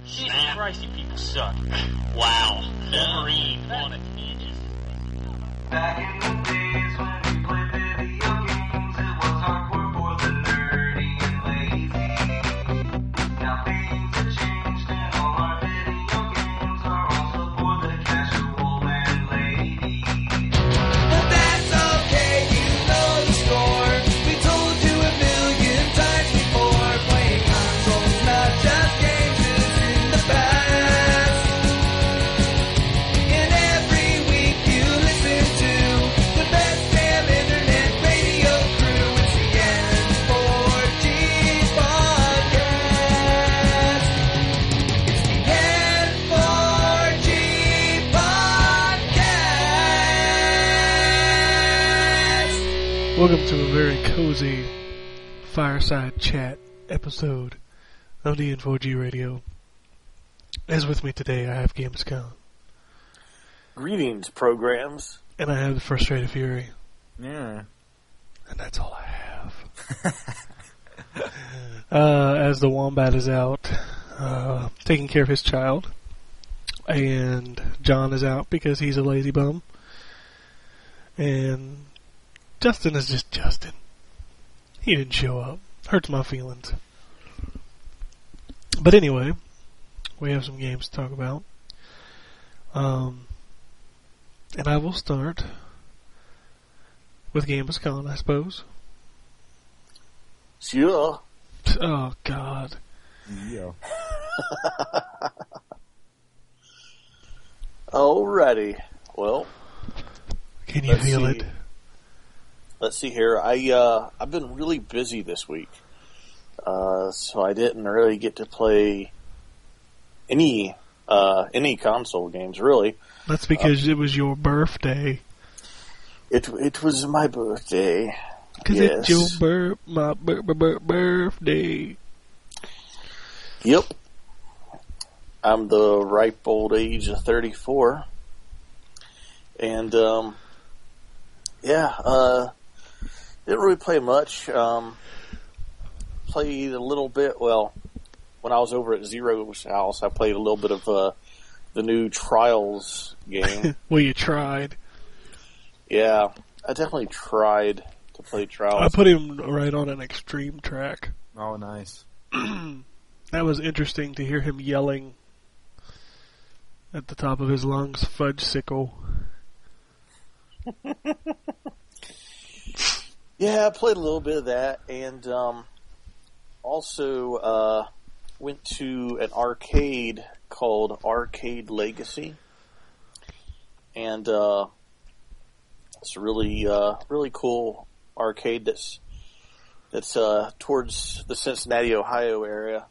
Jesus Christ, you people suck. Wow. Wolverine on a tangent. Back in the days when we played video games, it was hardcore for the nerdy and lazy. Now things have changed and all our video games are also for the casual and lady. But that's okay, you know the score. We told you a million times before. Playing consoles, not just games, is in the past. And every week you listen to the best damn internet radio crew. It's the N4G podcast. It's the N4G podcast. Welcome to a very cozy fireside chat episode of the N4G Radio. As with me today, I have Gamescom, Greetings, programs. and I have the Frustrated Fury, Yeah. and that's all I have. As the Wombat is out, taking care of his child, and John is out because he's a lazy bum, and Justin is just Justin. He didn't show up. Hurts my feelings. But anyway, we have some games to talk about. And I will start with Gamescom, I suppose. Sure. Oh, God. Yeah. Alrighty. Well, Can you Let's feel see. it? let's see here. I've been really busy this week. So I didn't really get to play any console games, really. That's because it was your birthday. It was my birthday. Because Yes. it's your birthday. Yep. I'm the ripe old age of 34. And, didn't really play much. Played a little bit, when I was over at Zero's house, I played a little bit of, the new Trials game. Well, you tried. Yeah, I definitely tried to play Trials. I put him right on an extreme track. Oh, nice. That was interesting to hear him yelling at the top of his lungs, fudge sickle. Yeah, I played a little bit of that, and also went to an arcade called Arcade Legacy, and it's a really cool arcade that's towards the Cincinnati, Ohio area,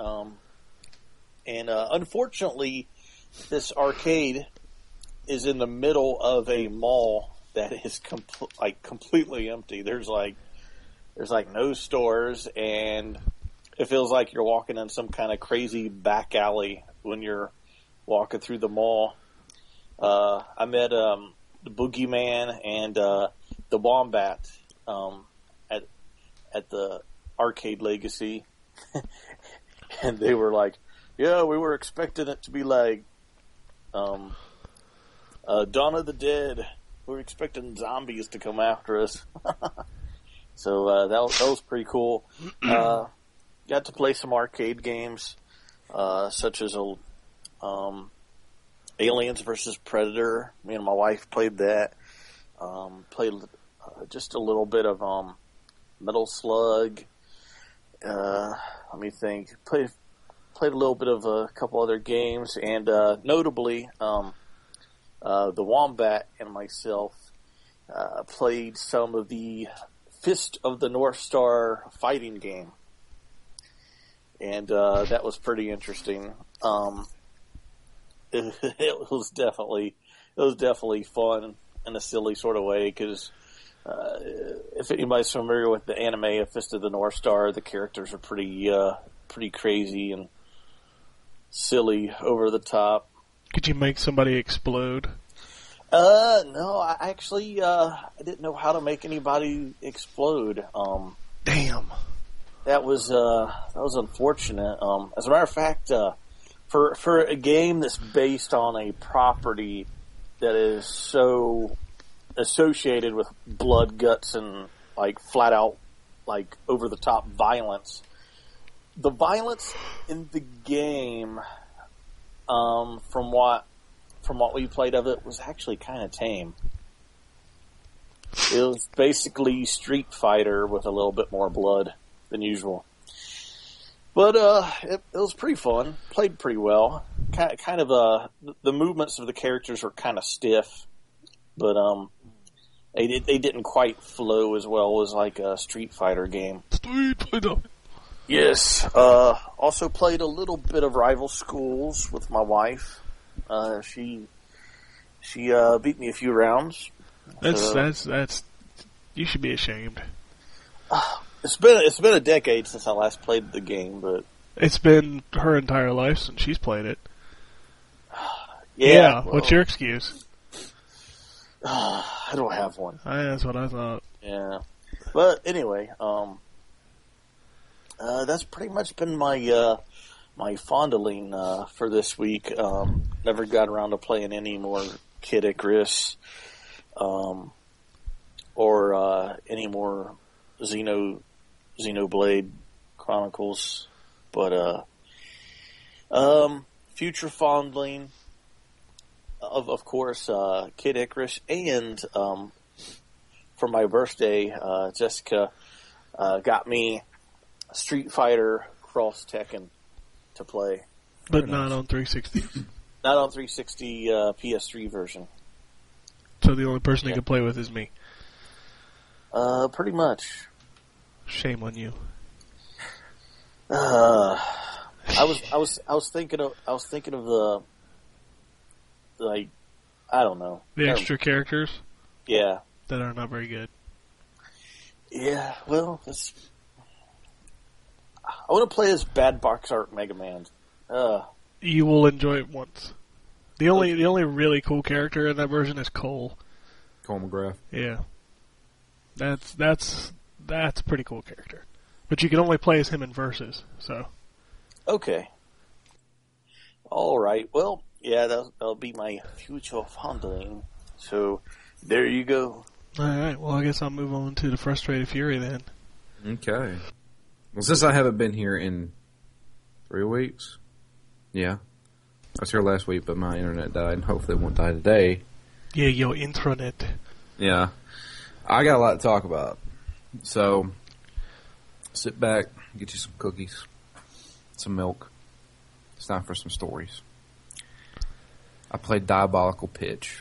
and unfortunately, this arcade is in the middle of a mall that is completely empty. There's no stores, and it feels like you're walking in some kind of crazy back alley when you're walking through the mall. I met the Boogeyman and the Wombat at the Arcade Legacy, and they were like, "Yeah, we were expecting it to be like Dawn of the Dead. We were expecting zombies to come after us." So that was pretty cool. Got to play some arcade games, such as Aliens vs. Predator. Me and my wife played that. Played just a little bit of Metal Slug. Let me think. Played a little bit of a couple other games, and notably, the Wombat and myself played some of the Fist of the North Star fighting game, and that was pretty interesting. It was definitely fun in a silly sort of way, because if anybody's familiar with the anime A Fist of the North Star, the characters are pretty crazy and silly, over the top. Could you make somebody explode? No, I actually I didn't know how to make anybody explode. Damn. That was unfortunate. As a matter of fact, for a game that's based on a property that is so associated with blood, guts, and like flat out like over the top violence. The violence in the game, from what we played of it, was actually kind of tame. It was basically Street Fighter with a little bit more blood than usual. But it was pretty fun. Played pretty well. Kind of the movements of the characters were kind of stiff, but they didn't quite flow as well as like a Street Fighter game. Street Fighter. Yes. Also played a little bit of Rival Schools with my wife. She beat me a few rounds. That's you should be ashamed. It's been a decade since I last played the game, but It's been her entire life since she's played it. yeah. Well, What's your excuse? I don't have one. That's what I thought. Yeah. But anyway, that's pretty much been my my fondling for this week. Never got around to playing any more Kid Icarus, or any more Xenoblade Chronicles, but future fondling of course Kid Icarus, and for my birthday Jessica got me Street Fighter Cross Tekken to play, But not on 360. not on 360 PS3 version. So the only person you can play with is me. Pretty much. Shame on you. I was thinking of the, like, I don't know. The extra characters Yeah. that are not very good. Yeah, well, I want to play as Bad Box Art Mega Man. You will enjoy it once. The only really cool character in that version is Cole. Cole McGrath. Yeah. That's a pretty cool character. But you can only play as him in versus, so. Okay. All right. Well, yeah, that'll be my future fondling. So, there you go. Alright, well I guess I'll move on to the Frustrated Fury then. Okay. Well, since I haven't been here in 3 weeks, yeah. I was here last week, but my internet died, and hopefully it won't die today. Yeah, your intranet. Yeah. I got a lot to talk about. So, sit back, get you some cookies, some milk. It's time for some stories. I played Diabolical Pitch.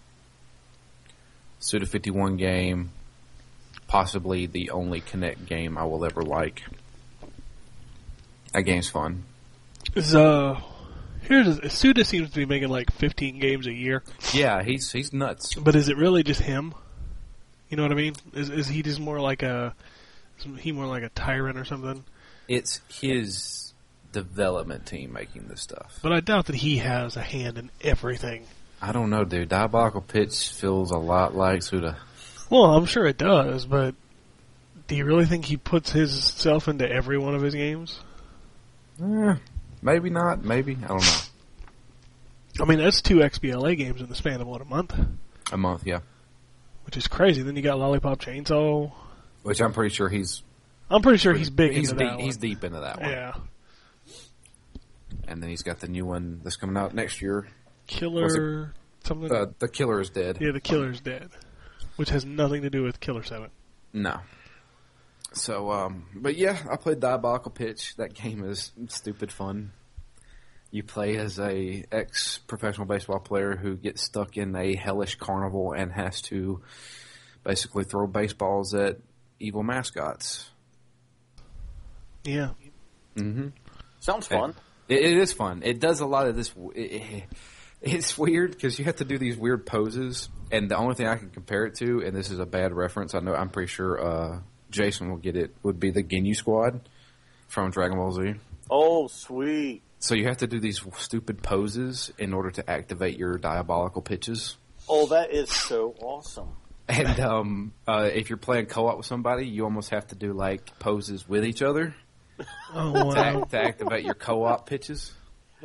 Suda 51 game, possibly the only Kinect game I will ever like. That game's fun. Suda seems to be making like 15 games a year. Yeah, he's nuts. But is it really just him? You know what I mean? Is he just more like a tyrant or something? It's his development team making this stuff. But I doubt that he has a hand in everything. I don't know, dude. Diabolical Pitch feels a lot like Suda. Well, I'm sure it does, but do you really think he puts himself into every one of his games? Maybe not. Maybe. I don't know. I mean, that's 2 XBLA games in the span of, what, a month? A month, yeah. Which is crazy. Then you got Lollipop Chainsaw. Which I'm pretty sure he's big he's into that one. He's deep into that one. Yeah. And then he's got the new one that's coming out next year. Killer something? The Killer is Dead. Yeah, The Killer's Dead. Which has nothing to do with Killer 7. No. So, but yeah, I played Diabolical Pitch. That game is stupid fun. You play as a ex-professional baseball player who gets stuck in a hellish carnival and has to basically throw baseballs at evil mascots. Yeah. Mm-hmm. Sounds fun. It is fun. It does a lot of this. It's weird because you have to do these weird poses, and the only thing I can compare it to, and this is a bad reference, I'm pretty sure Jason will get it, would be the Ginyu Squad from Dragon Ball Z. Oh, sweet. So you have to do these stupid poses in order to activate your diabolical pitches. Oh, that is so awesome. And if you're playing co-op with somebody, you almost have to do like poses with each other Oh, wow. to activate your co-op pitches.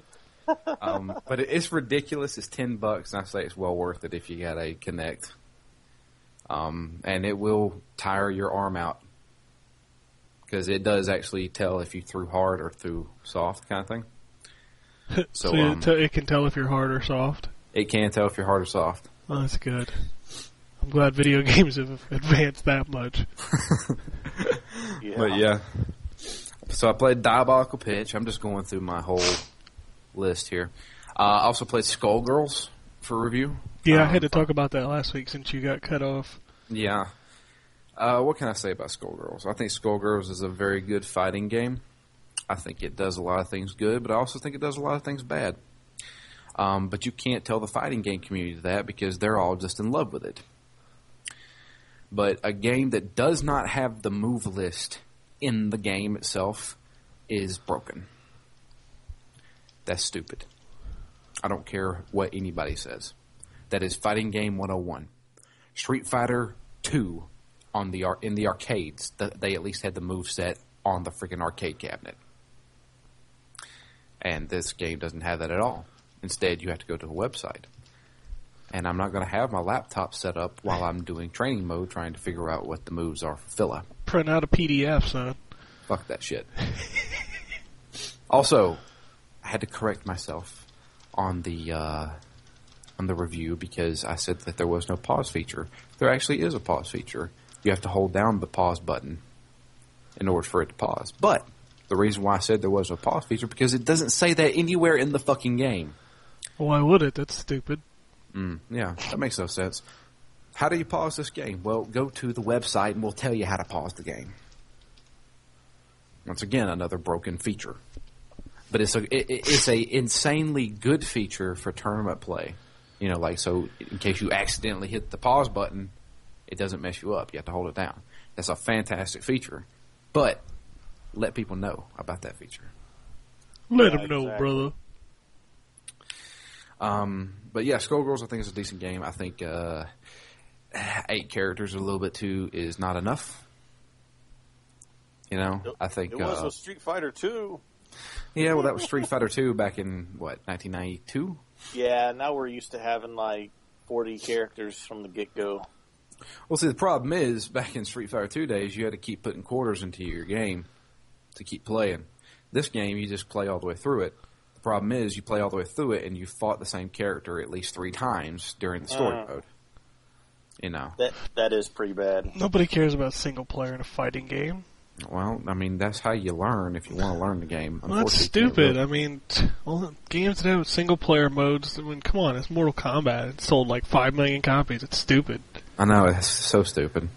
But it's ridiculous. It's $10, and I say it's well worth it if you got a Kinect. And it will tire your arm out because it does actually tell if you threw hard or threw soft, kind of thing. So, it can tell if you're hard or soft. It can tell if you're hard or soft. Oh, that's good. I'm glad video games have advanced that much. Yeah. But yeah. So I played Diabolical Pitch. I'm just going through my whole list here. I also played Skullgirls for review. Yeah, I had to talk about that last week since you got cut off. Yeah. What can I say about Skullgirls? I think Skullgirls is a very good fighting game. I think it does a lot of things good, but I also think it does a lot of things bad. But you can't tell the fighting game community that because they're all just in love with it. But a game that does not have the move list in the game itself is broken. That's stupid. I don't care what anybody says. That is Fighting Game 101. Street Fighter 2 in the arcades, they at least had the move set on the freaking arcade cabinet. And this game doesn't have that at all. Instead, you have to go to a website. And I'm not going to have my laptop set up while I'm doing training mode trying to figure out what the moves are for Phila. Print out a PDF, son. Fuck that shit. Also, I had to correct myself on the review because I said that there was no pause feature. There actually is a pause feature. You have to hold down the pause button in order for it to pause. But the reason why I said there was a pause feature because it doesn't say that anywhere in the fucking game. Why would it? That's stupid. Yeah, that makes no sense. How do you pause this game? Well, go to the website and we'll tell you how to pause the game. Once again, another broken feature. But it's a insanely good feature for tournament play. You know, like, so in case you accidentally hit the pause button, it doesn't mess you up. You have to hold it down. That's a fantastic feature. But let people know about that feature. Let them know, brother. But yeah, Skullgirls I think is a decent game. I think 8 characters a little bit too is not enough. You know, I think it was with Street Fighter 2. Yeah, well, that was Street Fighter 2 back in what 1992. Yeah, now we're used to having like 40 characters from the get-go. Well, see, the problem is back in Street Fighter 2 days, you had to keep putting quarters into your game to keep playing. This game, you just play all the way through it. The problem is you play all the way through it and you fought the same character at least 3 times during the story mode. You know. That is pretty bad. Nobody cares about single player in a fighting game. Well, I mean, that's how you learn if you want to learn the game. Well, that's stupid. I mean, games that have single player modes, I mean, come on, it's Mortal Kombat. It sold like 5 million copies. It's stupid. I know, it's so stupid.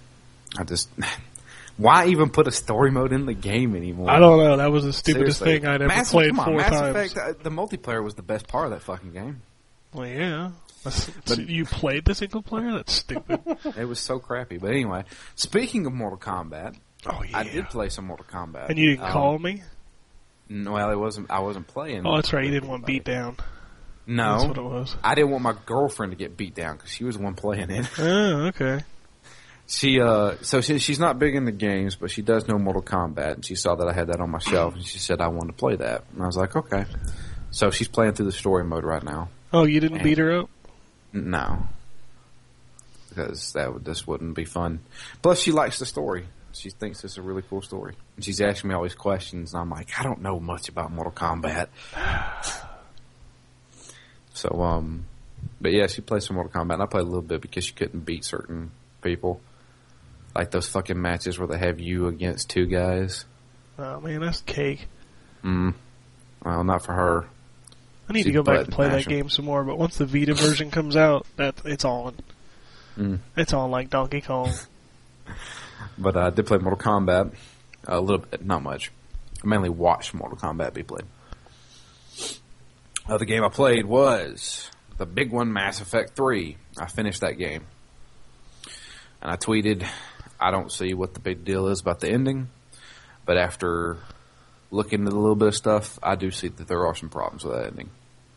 Why even put a story mode in the game anymore? I don't know. That was the stupidest Seriously. thing I'd ever played 4 Mass times. Effect, the multiplayer was the best part of that fucking game. Well, yeah. You played the single player? That's stupid. It was so crappy. But anyway, speaking of Mortal Kombat, oh, yeah. I did play some Mortal Kombat. And you didn't call me? Well, I wasn't playing. Oh, that's right. You didn't want beat down. No. That's what it was. I didn't want my girlfriend to get beat down because she was the one playing it. Oh, okay. She's not big into games, but she does know Mortal Kombat, and she saw that I had that on my shelf, and she said I wanted to play that. And I was like, okay. So she's playing through the story mode right now. Oh, you didn't beat her up? No. Because this wouldn't be fun. Plus, she likes the story. She thinks it's a really cool story. And she's asking me all these questions, and I'm like, I don't know much about Mortal Kombat. So, but yeah, she plays some Mortal Kombat, and I played a little bit because she couldn't beat certain people. Like those fucking matches where they have you against 2 guys. Oh, man, that's cake. Well, not for her. I need to go back and play that game some more, but once the Vita version comes out, it's on. It's on like Donkey Kong. But I did play Mortal Kombat a little bit, not much. I mainly watched Mortal Kombat be played. The game I played was the big one, Mass Effect 3. I finished that game. And I tweeted, I don't see what the big deal is about the ending, but after looking at a little bit of stuff, I do see that there are some problems with that ending.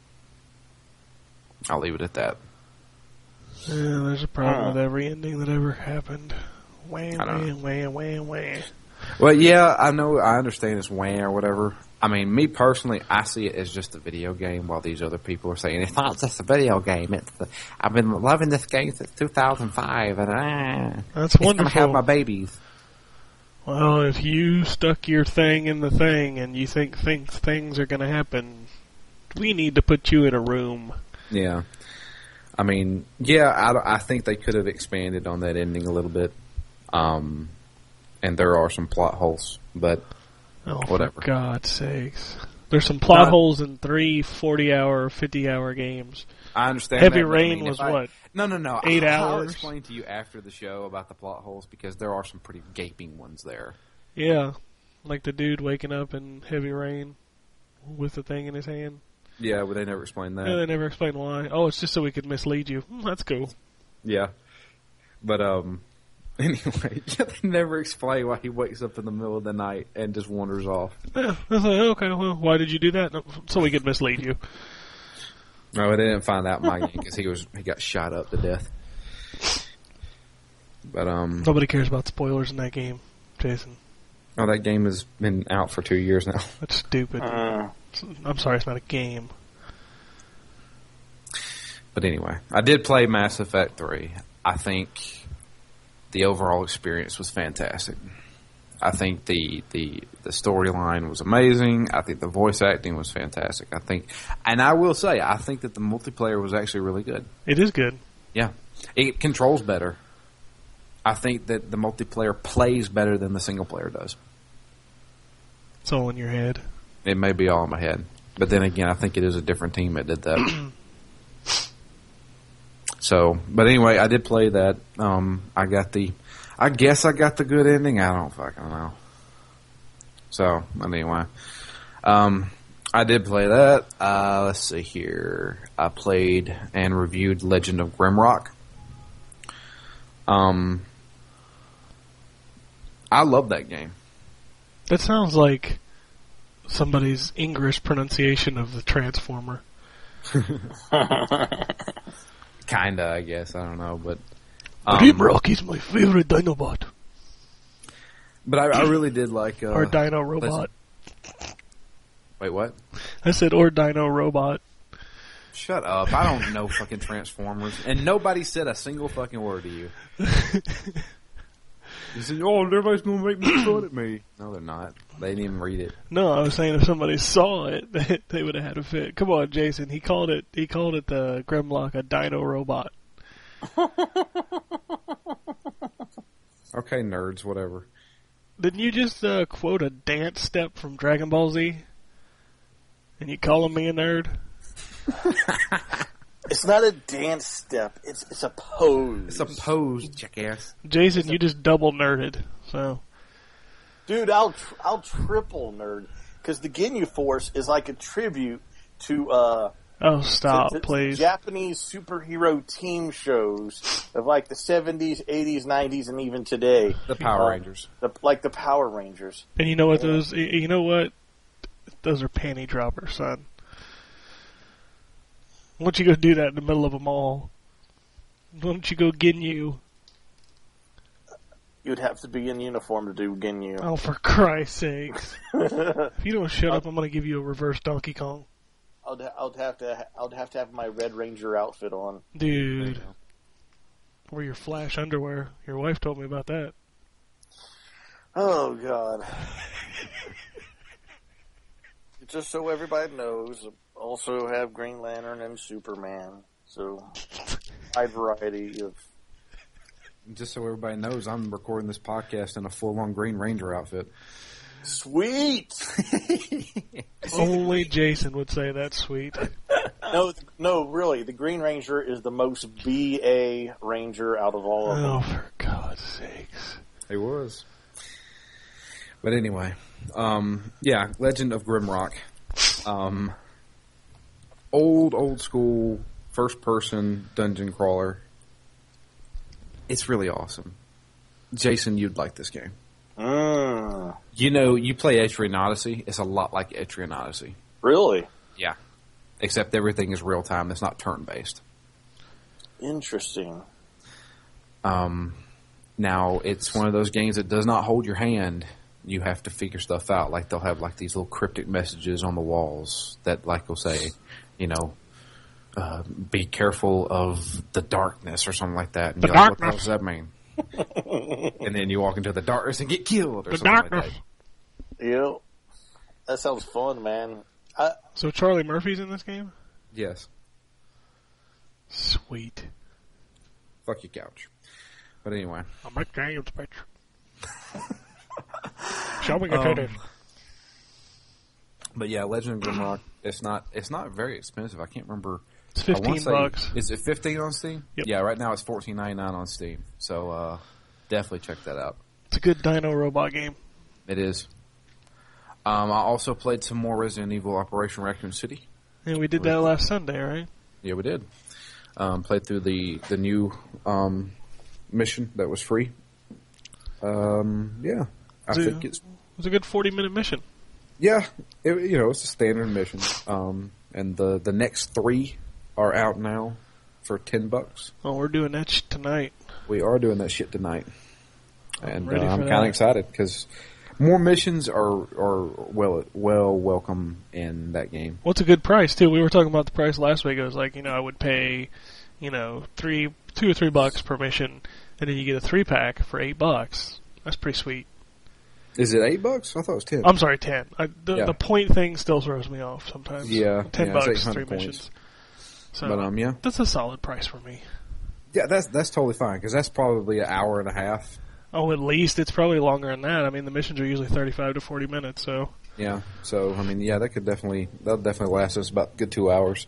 I'll leave it at that. Yeah, there's a problem with every ending that ever happened. Wham, wham, wham, wham, wham. Well, yeah, I know, I understand it's wham or whatever, I mean, me personally, I see it as just a video game, while these other people are saying it's not just a video game. I've been loving this game since 2005, and That's it's gonna wonderful. have my babies. Well, if you stuck your thing in the thing and you think things are going to happen, we need to put you in a room. Yeah. I mean, yeah, I think they could have expanded on that ending a little bit. And there are some plot holes, but Oh, whatever. for God's sakes. There's some plot No. holes in 3 40-hour, 50-hour games. I understand Heavy that, but I Rain mean, was if I- what? No. 8 I'll hours? explain to you after the show about the plot holes, because there are some pretty gaping ones there. Yeah. Like the dude waking up in Heavy Rain with the thing in his hand. Yeah, but they never explained that. Yeah, they never explain why. Oh, it's just so we could mislead you. That's cool. Yeah. But, anyway, they never explain why he wakes up in the middle of the night and just wanders off. Yeah, I was like, okay, well, why did you do that? No, so we could mislead you. No, they didn't find out in my game because he got shot up to death. But, Nobody cares about spoilers in that game, Jason. oh, that game has been out for 2 years now. That's stupid. I'm sorry, it's not a game. But anyway, I did play Mass Effect 3. I think the overall experience was fantastic. I think the storyline was amazing. I think the voice acting was fantastic. And I will say, I think that the multiplayer was actually really good. It is good. Yeah. It controls better. I think that the multiplayer plays better than the single player does. It's all in your head. It may be all in my head. But then again, I think it is a different team that did that. So, but anyway, I did play that. I guess I got the good ending. I don't fucking know. So, anyway. I did play that. Let's see here. I played and reviewed Legend of Grimrock. I love that game. That sounds like somebody's English pronunciation of the Transformer. Kinda, I guess. I don't know, but Grimrock is my favorite Dinobot. but I really did like Or Dino Robot. Wait, what? I said, or Dino Robot. Shut up! I don't know fucking Transformers, and nobody said a single fucking word to you. You said, "Oh, everybody's gonna make me fun at me." No, they're not. They didn't even read it. No, I was saying if somebody saw it, they would have had a fit. Come on, Jason. He called it the Grimlock a Dino Robot. Okay, nerds, whatever. Didn't you just quote a dance step from Dragon Ball Z? And you calling me a nerd? It's not a dance step. It's a pose. It's a pose, jackass. Jason, you just double nerded. So Dude, I'll triple nerd because the Ginyu Force is like a tribute to oh, stop, to please. Japanese superhero team shows of like the 70s, 80s, 90s, and even today. The Power Rangers. Like the Power Rangers. And you know what those? You know what? Those are panty droppers, son. Why don't you go do that in the middle of a mall? Why don't you go Ginyu? You'd have to be in uniform to do Ginyu. Oh, for Christ's sakes! If you don't shut up, I'm going to give you a reverse Donkey Kong, I'd have to have my Red Ranger outfit on. dude. Or your Flash underwear. Your wife told me about that. Oh God! Just so everybody knows, also have Green Lantern and Superman. So, wide variety of. Just so everybody knows, I'm recording this podcast in a full-on Green Ranger outfit. Sweet. Only Jason would say that's sweet. No, really. The Green Ranger is the most BA Ranger out of all of them. Oh, for God's sakes! He was. But anyway, yeah, Legend of Grimrock. Old school, first-person dungeon crawler. It's really awesome. Jason, you'd like this game. You know, you play Etrian Odyssey. It's a lot like Etrian Odyssey. Really? Yeah. Except everything is real-time. It's not turn-based. Interesting. Now, it's one of those games that does not hold your hand you have to figure stuff out. Like they'll have like these little cryptic messages on the walls that like will say, you know, be careful of the darkness or something like that. And The you're like, what the hell darkness. does that mean? And then you walk into the darkness and get killed or The something darkness. like that. Yeah, that sounds fun, man. So Charlie Murphy's in this game? Yes. Sweet. Fuck your couch. But anyway. I'm a James, bitch. Show me your titties. But yeah, Legend of Grimrock, it's not very expensive. I can't remember. It's I wanna say- $15. Is it 15 on Steam? Yep. Yeah, right now it's $14.99 on Steam. So definitely check that out. It's a good dino robot game. It is. I also played some more Resident Evil Operation Raccoon City. And we did that last Sunday, right? Yeah, we did. Played through the new mission that was free. Yeah, I So- think it's It was a good 40-minute mission. yeah. It's a standard mission. And the next 3 are out now for $10. Oh, we're doing that tonight. We are doing that shit tonight, and ready for I'm that. kind of excited because more missions are well welcome in that game. Well, it's a good price, too. We were talking about the price last week. It was like, I would pay, $2 or $3 per mission, and then you get a 3-pack for $8. That's pretty sweet. Is it $8? I thought it was 10. I'm sorry, 10. Yeah. The point thing still throws me off sometimes. Yeah, $10, yeah, it's 3 800 points. missions. So But yeah, that's a solid price for me. yeah, that's totally fine because that's probably an hour and a half. Oh, at least it's probably longer than that. I mean, the missions are usually 35 to 40 minutes, so Yeah, so I mean, yeah, that'll definitely last us about a good 2 hours.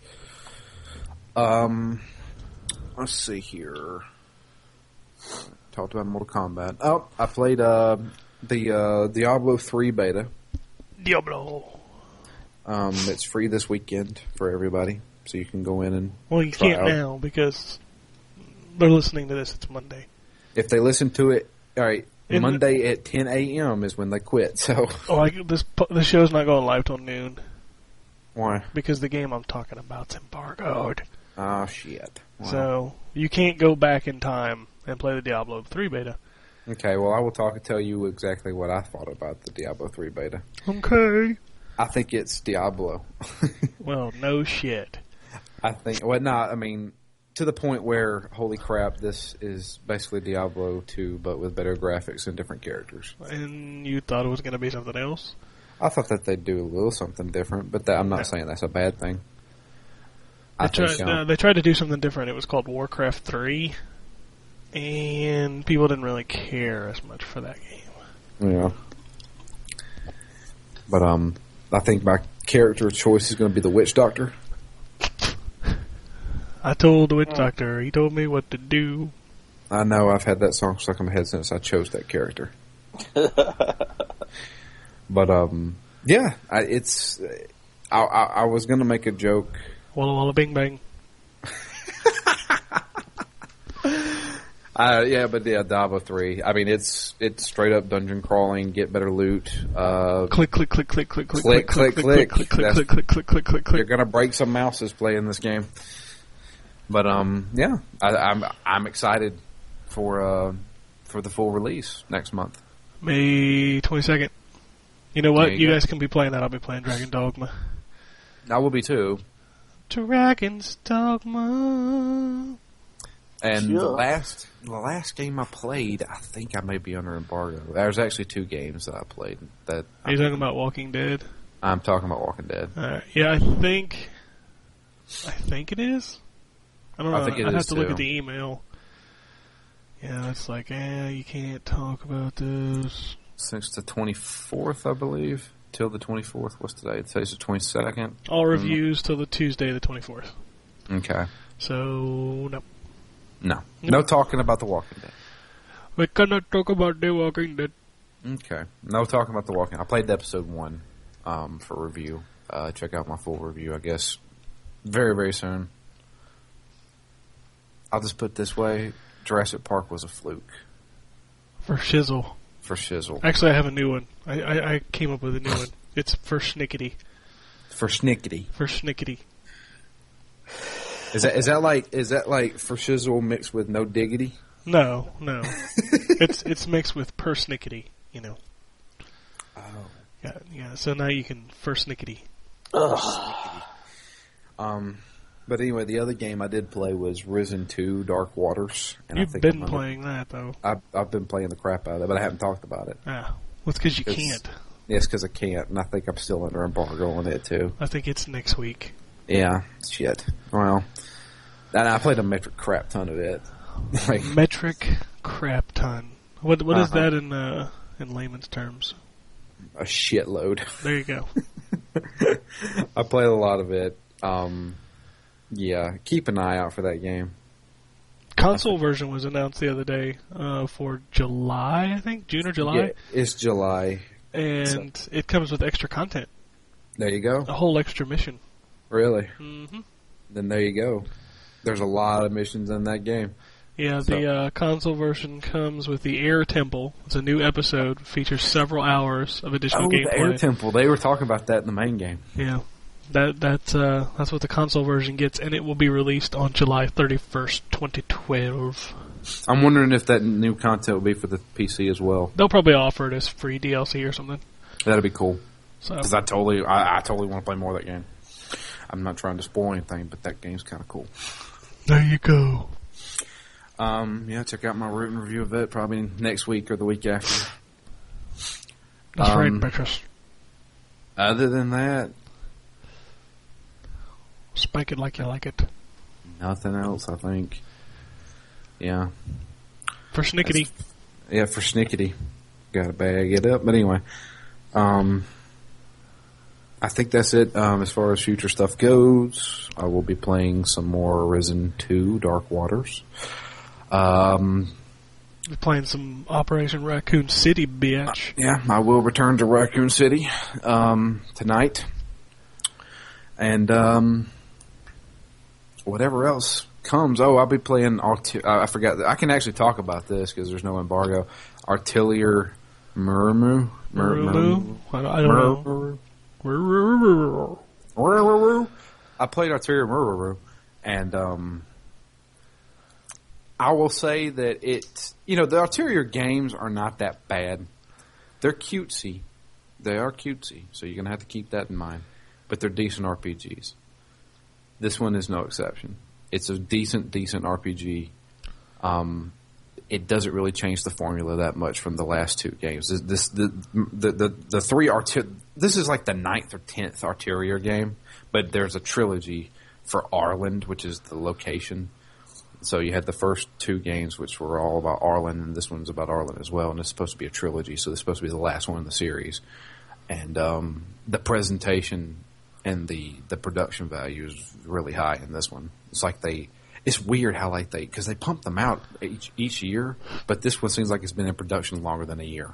Let's see here. Talked about Mortal Kombat. Oh, I played the Diablo 3 beta. Diablo. It's free this weekend for everybody, so you can go in and Well, you try can't out. now because they're listening to this. It's Monday. If they listen to it, all right, In the- Monday at 10 a.m. is when they quit. So Oh, this show's not going live till noon why? because the game I'm talking about's embargoed. Oh shit. Wow. So you can't go back in time and play the Diablo 3 beta. Okay, well, I will tell you exactly what I thought about the Diablo 3 beta. Okay. I think it's Diablo. Well, no shit. I think, well, no, I mean, to the point where, holy crap, this is basically Diablo 2, but with better graphics and different characters. And you thought it was going to be something else? I thought that they'd do a little something different, but I'm not saying that's a bad thing. I think, They tried to do something different. It was called Warcraft 3, and people didn't really care as much for that game. yeah. But, I think my character choice is going to be the Witch Doctor. I told the Witch Doctor, he told me what to do. I know I've had that song stuck in my head since I chose that character. But yeah, I was gonna make a joke. Walla walla bing bang. Yeah, but yeah, Diablo 3. I mean, it's straight up dungeon crawling, get better loot. Click, click, click, click, click, click, Click, click, click, click. click, click, That's- click, click, click, click, click, You're click. gonna break some mouses playing this game. But yeah, I'm excited for the full release next month. May 22nd. You know what? There you You go. guys can be playing that. I'll be playing Dragon Dogma. I will be too. Dragon's Dogma. And Sure. the last game I played, I think I may be under embargo. There's actually 2 games that I played. That Are you talking about Walking Dead? I'm talking about Walking Dead. Yeah, I think it is. I don't know. I think it I'd is, have to look too. at the email. Yeah, it's like, you can't talk about this. Since the 24th, I believe. Till the 24th. What's today? Today's the 22nd. All reviews till the Tuesday, the 24th. Okay. So, no. No talking about The Walking Dead. We cannot talk about The Walking Dead. Okay. No talking about The Walking Dead. I played episode 1 for review. Check out my full review, I guess, very, very soon. I'll just put it this way. Jurassic Park was a fluke For Shizzle. for Shizzle. Actually, I have a new one. I came up with a new one. It's for Schnickety. For Snickety. For Schnickety. Is that like for Shizzle mixed with No Diggity? No. it's mixed with persnickety, you know. Yeah. So now you can first snickety. But anyway, the other game I did play was Risen 2 Dark Waters. And You've I think been I'm playing that though. I've been playing the crap out of it, but I haven't talked about it. Ah, well, it's because you 'Cause- can't. Yes, because I can't, and I think I'm still under embargo on it too. I think it's next week. Yeah, shit. Well, and I played a metric crap ton of it. Like, Metric crap ton. What is Uh-huh. that in layman's terms? a shitload. There you go. I played a lot of it. Yeah, keep an eye out for that game. Console version was announced the other day for July, I think, June or July, Yeah, it's July. and it comes with extra content, There you go. a whole extra mission. Really? Hmm. Then there you go. There's a lot of missions in that game. Yeah, the console version comes with the Air Temple. It's a new episode, features several hours of additional gameplay. The Air Temple. They were talking about that in the main game. Yeah, that's what the console version gets, and it will be released on July 31st, 2012. I'm wondering if that new content will be for the PC as well. They'll probably offer it as free DLC or something. That'd be cool. So Because I totally want to play more of that game. I'm not trying to spoil anything, but that game's kind of cool. there you go. Yeah, check out my written review of it probably next week or the week after. That's right, Um, bitches. Other than that, Spike it like you like it. nothing else, I think. Yeah. For Snickety. Yeah, for Snickety. Gotta bag it up. But anyway, I think that's it as far as future stuff goes. I will be playing some more Risen 2 Dark Waters. You're playing some Operation Raccoon City, bitch. Yeah, I will return to Raccoon City tonight. And whatever else comes. Oh, I'll be playing... I forgot. I can actually talk about this because there's no embargo. Artillery Murmu. I don't know. I played Artillery Murmu, and I will say that the Artillery games are not that bad. They're cutesy. They are cutesy, so you're going to have to keep that in mind. But they're decent RPGs. This one is no exception. It's a decent RPG. It doesn't really change the formula that much from the last two games. The three this is like the 9th or 10th Artillery game, but there's a trilogy for Arland, which is the location. So you had the first two games, which were all about Arland, and this one's about Arland as well. And it's supposed to be a trilogy, so it's supposed to be the last one in the series. And the presentation and the production value is really high in this one. It's like it's weird how because they pump them out each year, but this one seems like it's been in production longer than a year.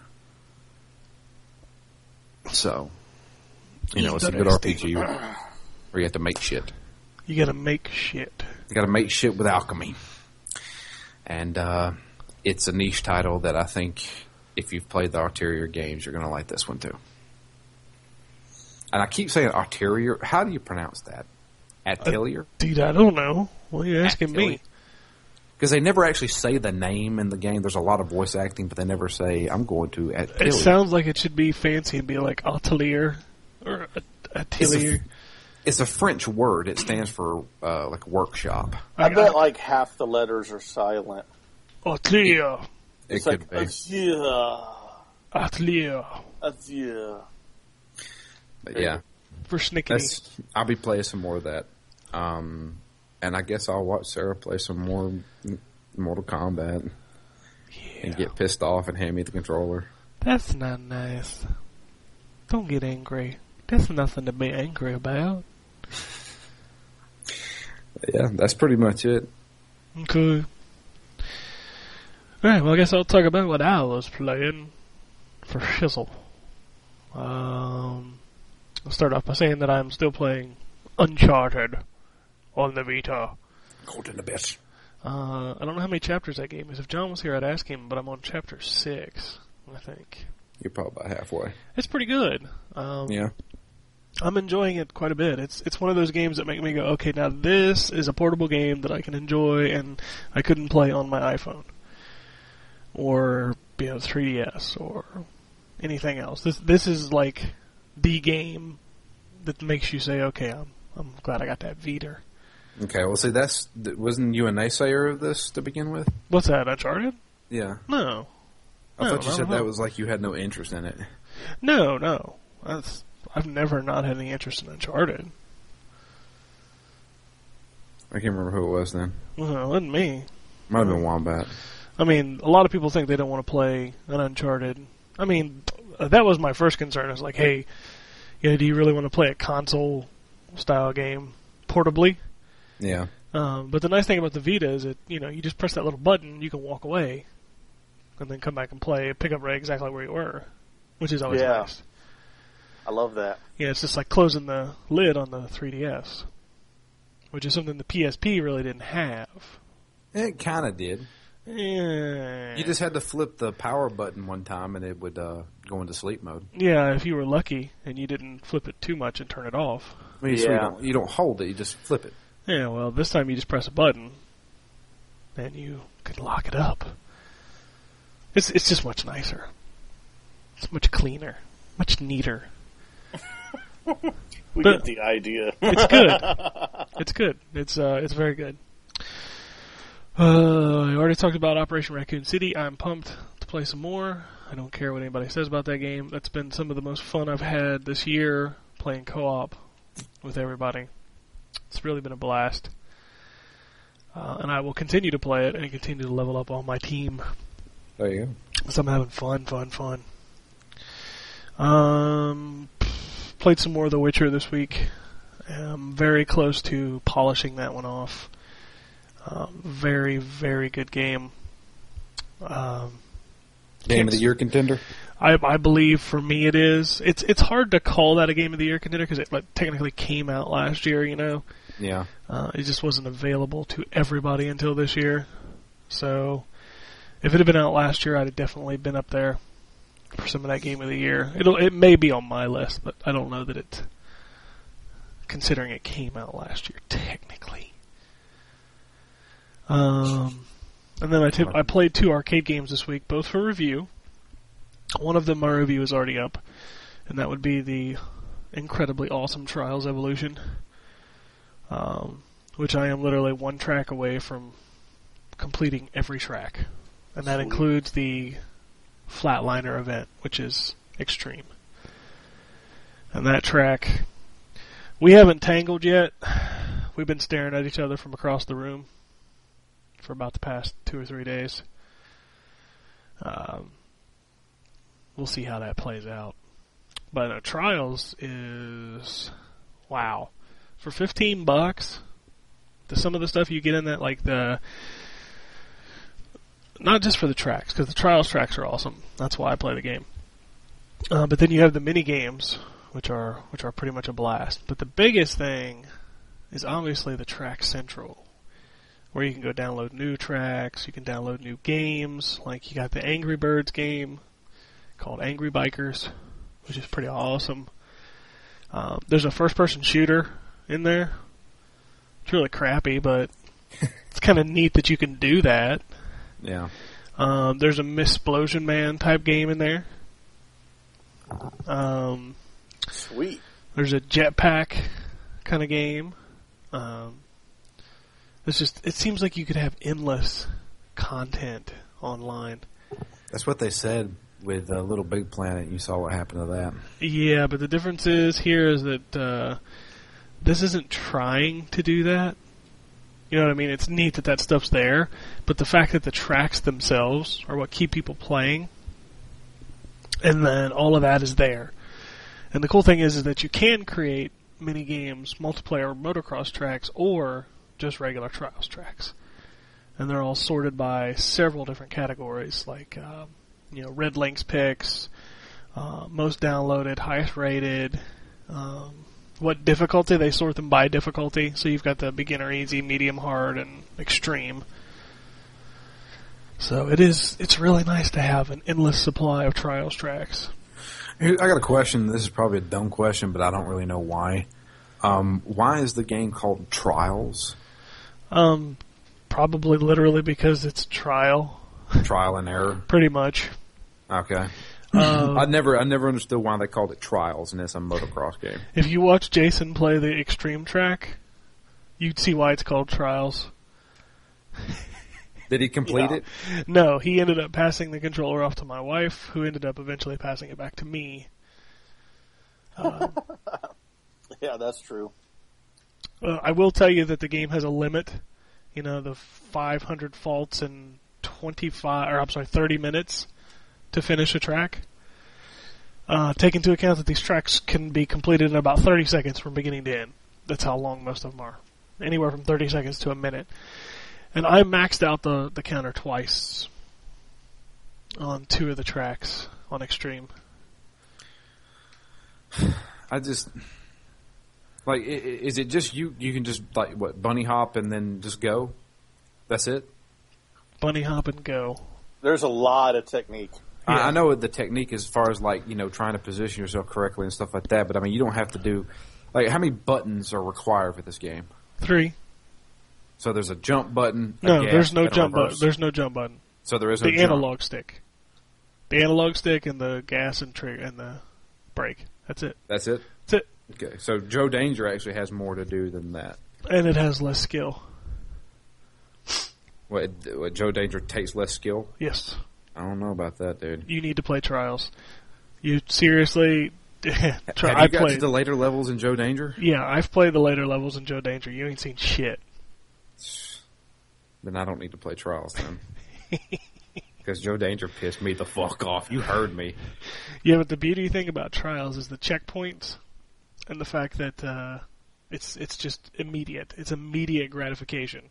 So, it's a good RPG where you have to make shit. You gotta make shit. You gotta make shit with alchemy. And it's a niche title that I think if you've played the Artillery games, you're gonna like this one too. And I keep saying Artillery. How do you pronounce that? Atelier? Dude, I don't know. What are you asking me? Because they never actually say the name in the game. There's a lot of voice acting, but they never say, I'm going to Atelier. It sounds like it should be fancy and be like Atelier or Atelier. It's a French word. It stands for like workshop. I bet like half the letters are silent. Atelier. It It's could like, be. Atelier. yeah. But yeah. For Snickety. I'll be playing some more of that. And I guess I'll watch Sarah play some more Mortal Kombat and get pissed off and hand me the controller. That's not nice. Don't get angry. That's nothing to be angry about. Yeah, that's pretty much it. Okay. Alright, well I guess I'll talk about what I was playing for shizzle. I'll start off by saying that I'm still playing Uncharted on the Vita. Cold in the best. I don't know how many chapters that game is. If John was here, I'd ask him, but I'm on chapter 6, I think. You're probably about halfway. It's pretty good. Yeah. I'm enjoying it quite a bit. It's one of those games that make me go, okay, now this is a portable game that I can enjoy, and I couldn't play on my iPhone or 3DS or anything else. This is like the game that makes you say, okay, I'm glad I got that Vita. Okay, well, see, wasn't you a naysayer of this to begin with? What's that, Uncharted? Yeah. No. I No, thought you not said at that all. was like you had no interest in it. No. I've never not had any interest in Uncharted. I can't remember who it was then. Well, it wasn't me. Might have been Wombat. I mean, a lot of people think they don't want to play an Uncharted. I mean, that was my first concern. It's like, hey, do you really want to play a console-style game portably? Yeah. But the nice thing about the Vita is that, you just press that little button, you can walk away, and then come back and play, pick up right exactly where you were, which is always Yeah. nice. I love that. Yeah, it's just like closing the lid on the 3DS, which is something the PSP really didn't have. It kind of did. Yeah. You just had to flip the power button one time and it would go into sleep mode. Yeah, if you were lucky and you didn't flip it too much and turn it off. I mean, so Yeah. you don't hold it, you just flip it. Yeah, well, this time you just press a button and you can lock it up. It's just much nicer. It's much cleaner, much neater. We But- get the idea. It's good. It's good. It's very good. I already talked about Operation Raccoon City. I'm pumped to play some more. I don't care what anybody says about that game. That's been some of the most fun I've had this year playing co-op with everybody. It's really been a blast. And I will continue to play it and continue to level up on my team. There you go. So I'm having fun. Played some more of The Witcher this week. I'm very close to polishing that one off. Very, very good game. Game of the Year contender? I believe for me it is. It's hard to call that a Game of the Year contender because it technically came out last year, Yeah. It just wasn't available to everybody until this year. So if it had been out last year, I'd have definitely been up there for some of that Game of the Year. It may be on my list, but I don't know that it, considering it came out last year, technically. And then I played 2 arcade games this week, both for review. One of them, my review is already up, and that would be the incredibly awesome Trials Evolution, which I am literally one track away from completing every track. And that includes the Flatliner event, which is extreme. And that track, we haven't tangled yet. We've been staring at each other from across the room for about the past 2 or 3 days. We'll see how that plays out. But Trials is, wow. For $15, some of the stuff you get in that, like not just for the tracks, because the Trials tracks are awesome. That's why I play the game. But then you have the mini games, which are pretty much a blast. But the biggest thing is obviously the Track Central, where you can go download new tracks, you can download new games. Like you got the Angry Birds game called Angry Bikers, which is pretty awesome. There's a first-person shooter in there. It's really crappy, but it's kind of neat that you can do that. Yeah. There's a Missplosion Man type game in there. Sweet. There's a jetpack kind of game. It seems like you could have endless content online. That's what they said with Little Big Planet. You saw what happened to that. Yeah, but the difference is that this isn't trying to do that. You know what I mean? It's neat that stuff's there, but the fact that the tracks themselves are what keep people playing, and then all of that is there. And the cool thing is that you can create mini games, multiplayer motocross tracks, or just regular Trials tracks. And they're all sorted by several different categories, like Red Links picks, most downloaded, highest rated, what difficulty. They sort them by difficulty. So you've got the beginner, easy, medium, hard, and extreme. So it's really nice to have an endless supply of Trials tracks. I got a question. This is probably a dumb question, but I don't really know why. Why is the game called Trials? Probably literally because it's trial. Trial and error? Pretty much. Okay. I never understood why they called it Trials, and it's a motocross game. If you watch Jason play the Extreme track, you'd see why it's called Trials. Did he complete Yeah. it? No, he ended up passing the controller off to my wife, who ended up eventually passing it back to me. Yeah, that's true. I will tell you that the game has a limit. You know, the 500 faults in 30 minutes to finish a track. Take into account that these tracks can be completed in about 30 seconds from beginning to end. That's how long most of them are. Anywhere from 30 seconds to a minute. And I maxed out the counter twice on 2 of the tracks on Extreme. I just like. Is it just you? You can just like what bunny hop and then just go. That's it. Bunny hop and go. There's a lot of technique. Yeah. I know the technique as far as like trying to position yourself correctly and stuff like that. But I mean, you don't have to do like how many buttons are required for this game? 3. So there's a jump button. No, gas, there's no and a jump button. reverse. There's no jump button. So there is no The jump. analog stick. The analog stick and the gas and trigger and the brake. That's it. That's it. That's it. Okay, so Joe Danger actually has more to do than that. And it has less skill. What Joe Danger takes less skill? Yes. I don't know about that, dude. You need to play Trials. You seriously... Have you I got to played. the later levels in Joe Danger? Yeah, I've played the later levels in Joe Danger. You ain't seen shit. Then I don't need to play Trials then. Because Joe Danger pissed me the fuck off. You heard me. Yeah, but the beauty thing about Trials is the checkpoints and the fact that it's just immediate. It's immediate gratification.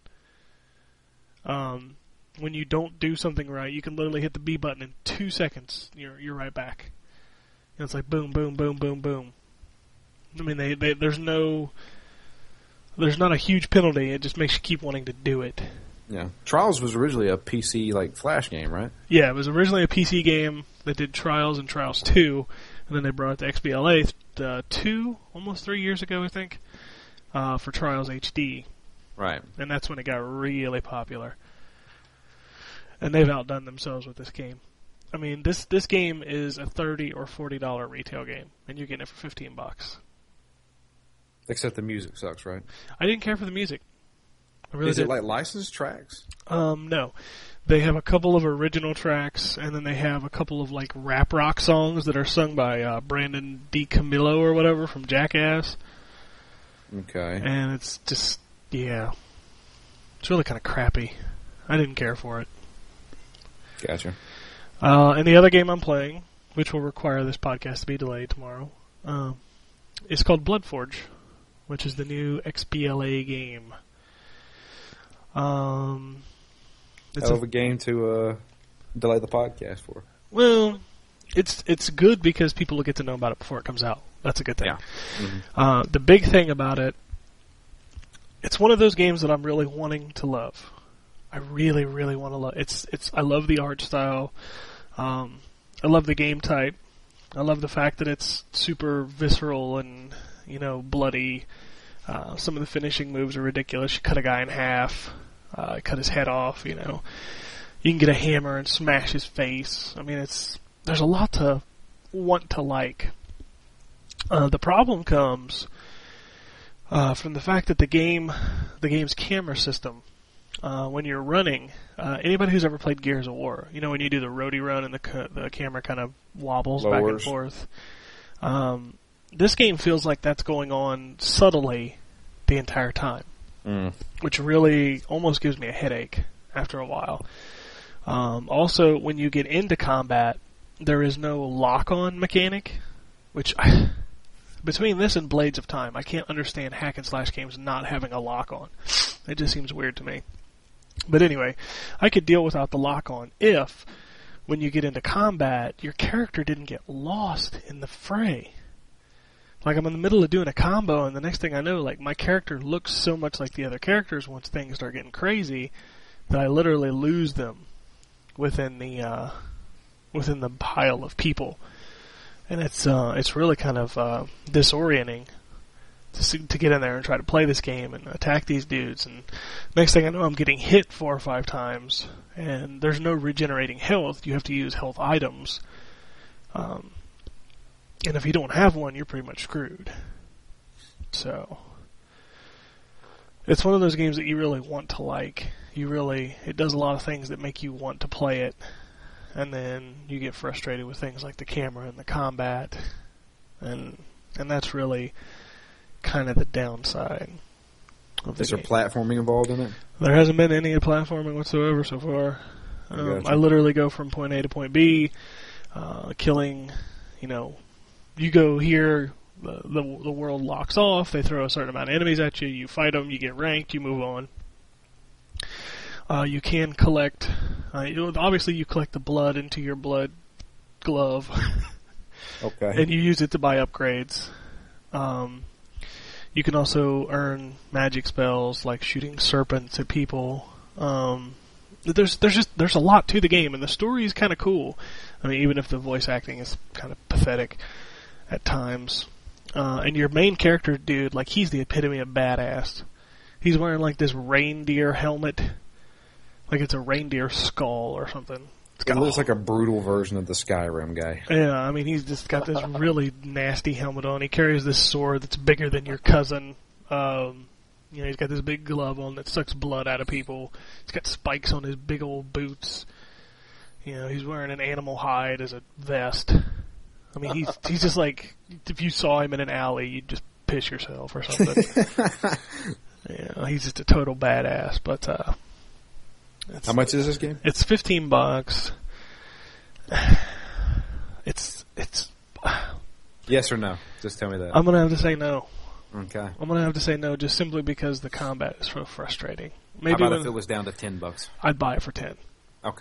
When you don't do something right, you can literally hit the B button in 2 seconds. You're right back. And it's like boom, boom, boom, boom, boom. I mean, there's not a huge penalty. It just makes you keep wanting to do it. Yeah. Trials was originally a PC like Flash game, right? Yeah, it was originally a PC game that did Trials and Trials 2, and then they brought it to XBLA almost 3 years ago, I think, for Trials HD. Right. And that's when it got really popular. And they've outdone themselves with this game. I mean, this game is a $30 or $40 retail game, and you're getting it for $15. Except the music sucks, right? I didn't care for the music. I really Is it didn't. like licensed tracks? No. They have a couple of original tracks, and then they have a couple of like rap rock songs that are sung by Brandon DiCamillo or whatever from Jackass. Okay. And it's just, yeah. It's really kind of crappy. I didn't care for it. Gotcha. And the other game I'm playing, which will require this podcast to be delayed tomorrow, is called Bloodforge, which is the new XBLA game. It's Hell of a game to delay the podcast for. well, it's good because people will get to know about it before it comes out. That's a good thing. Yeah. Mm-hmm. The big thing about it, it's one of those games that I'm really wanting to love. I really, really want to love. I love the art style. I love the game type. I love the fact that it's super visceral and bloody. Some of the finishing moves are ridiculous. You cut a guy in half, cut his head off. You can get a hammer and smash his face. I mean, there's a lot to want to like. The problem comes from the fact that the game's camera system, when you're running, anybody who's ever played Gears of War, when you do the roadie run and the camera kind of wobbles back and forth. This game feels like that's going on subtly the entire time, which really almost gives me a headache after a while. Also, when you get into combat, there is no lock-on mechanic, which between this and Blades of Time, I can't understand hack and slash games not having a lock-on. It just seems weird to me. But anyway, I could deal without the lock-on if, when you get into combat, your character didn't get lost in the fray. Like, I'm in the middle of doing a combo, and the next thing I know, like, my character looks so much like the other characters once things start getting crazy that I literally lose them within the pile of people. And it's really kind of disorienting to get in there and try to play this game and attack these dudes. And next thing I know, I'm getting hit 4 or 5 times, and there's no regenerating health. You have to use health items And if you don't have one, you're pretty much screwed. So, it's one of those games that you really want to like. It does a lot of things that make you want to play it. And then you get frustrated with things like the camera and the combat. And that's really kind of the downside of the Is there game. platforming involved in it? There hasn't been any platforming whatsoever so far. Gotcha. I literally go from point A to point B, killing, you go here, the world locks off, they throw a certain amount of enemies at you, you fight them, you get ranked, you move on. You can collect, obviously you collect the blood into your blood glove, Okay. and you use it to buy upgrades. You can also earn magic spells like shooting serpents at people. There's a lot to the game, and the story is kind of cool. I mean, even if the voice acting is kind of pathetic at times. And your main character, dude, like, he's the epitome of badass. He's wearing, like, this reindeer helmet. Like it's a reindeer skull or something. It looks like a brutal version of the Skyrim guy. Yeah, I mean, he's just got this really nasty helmet on. He carries this sword that's bigger than your cousin. He's got this big glove on that sucks blood out of people. He's got spikes on his big old boots. He's wearing an animal hide as a vest. I mean, he's just like, if you saw him in an alley, you'd just piss yourself or something. He's just a total badass. But how much is this game? It's $15. It's. Yes or no? Just tell me that. I'm gonna have to say no. Okay. I'm gonna have to say no, just simply because the combat is so frustrating. How about if it was down to $10? I'd buy it for 10. Okay.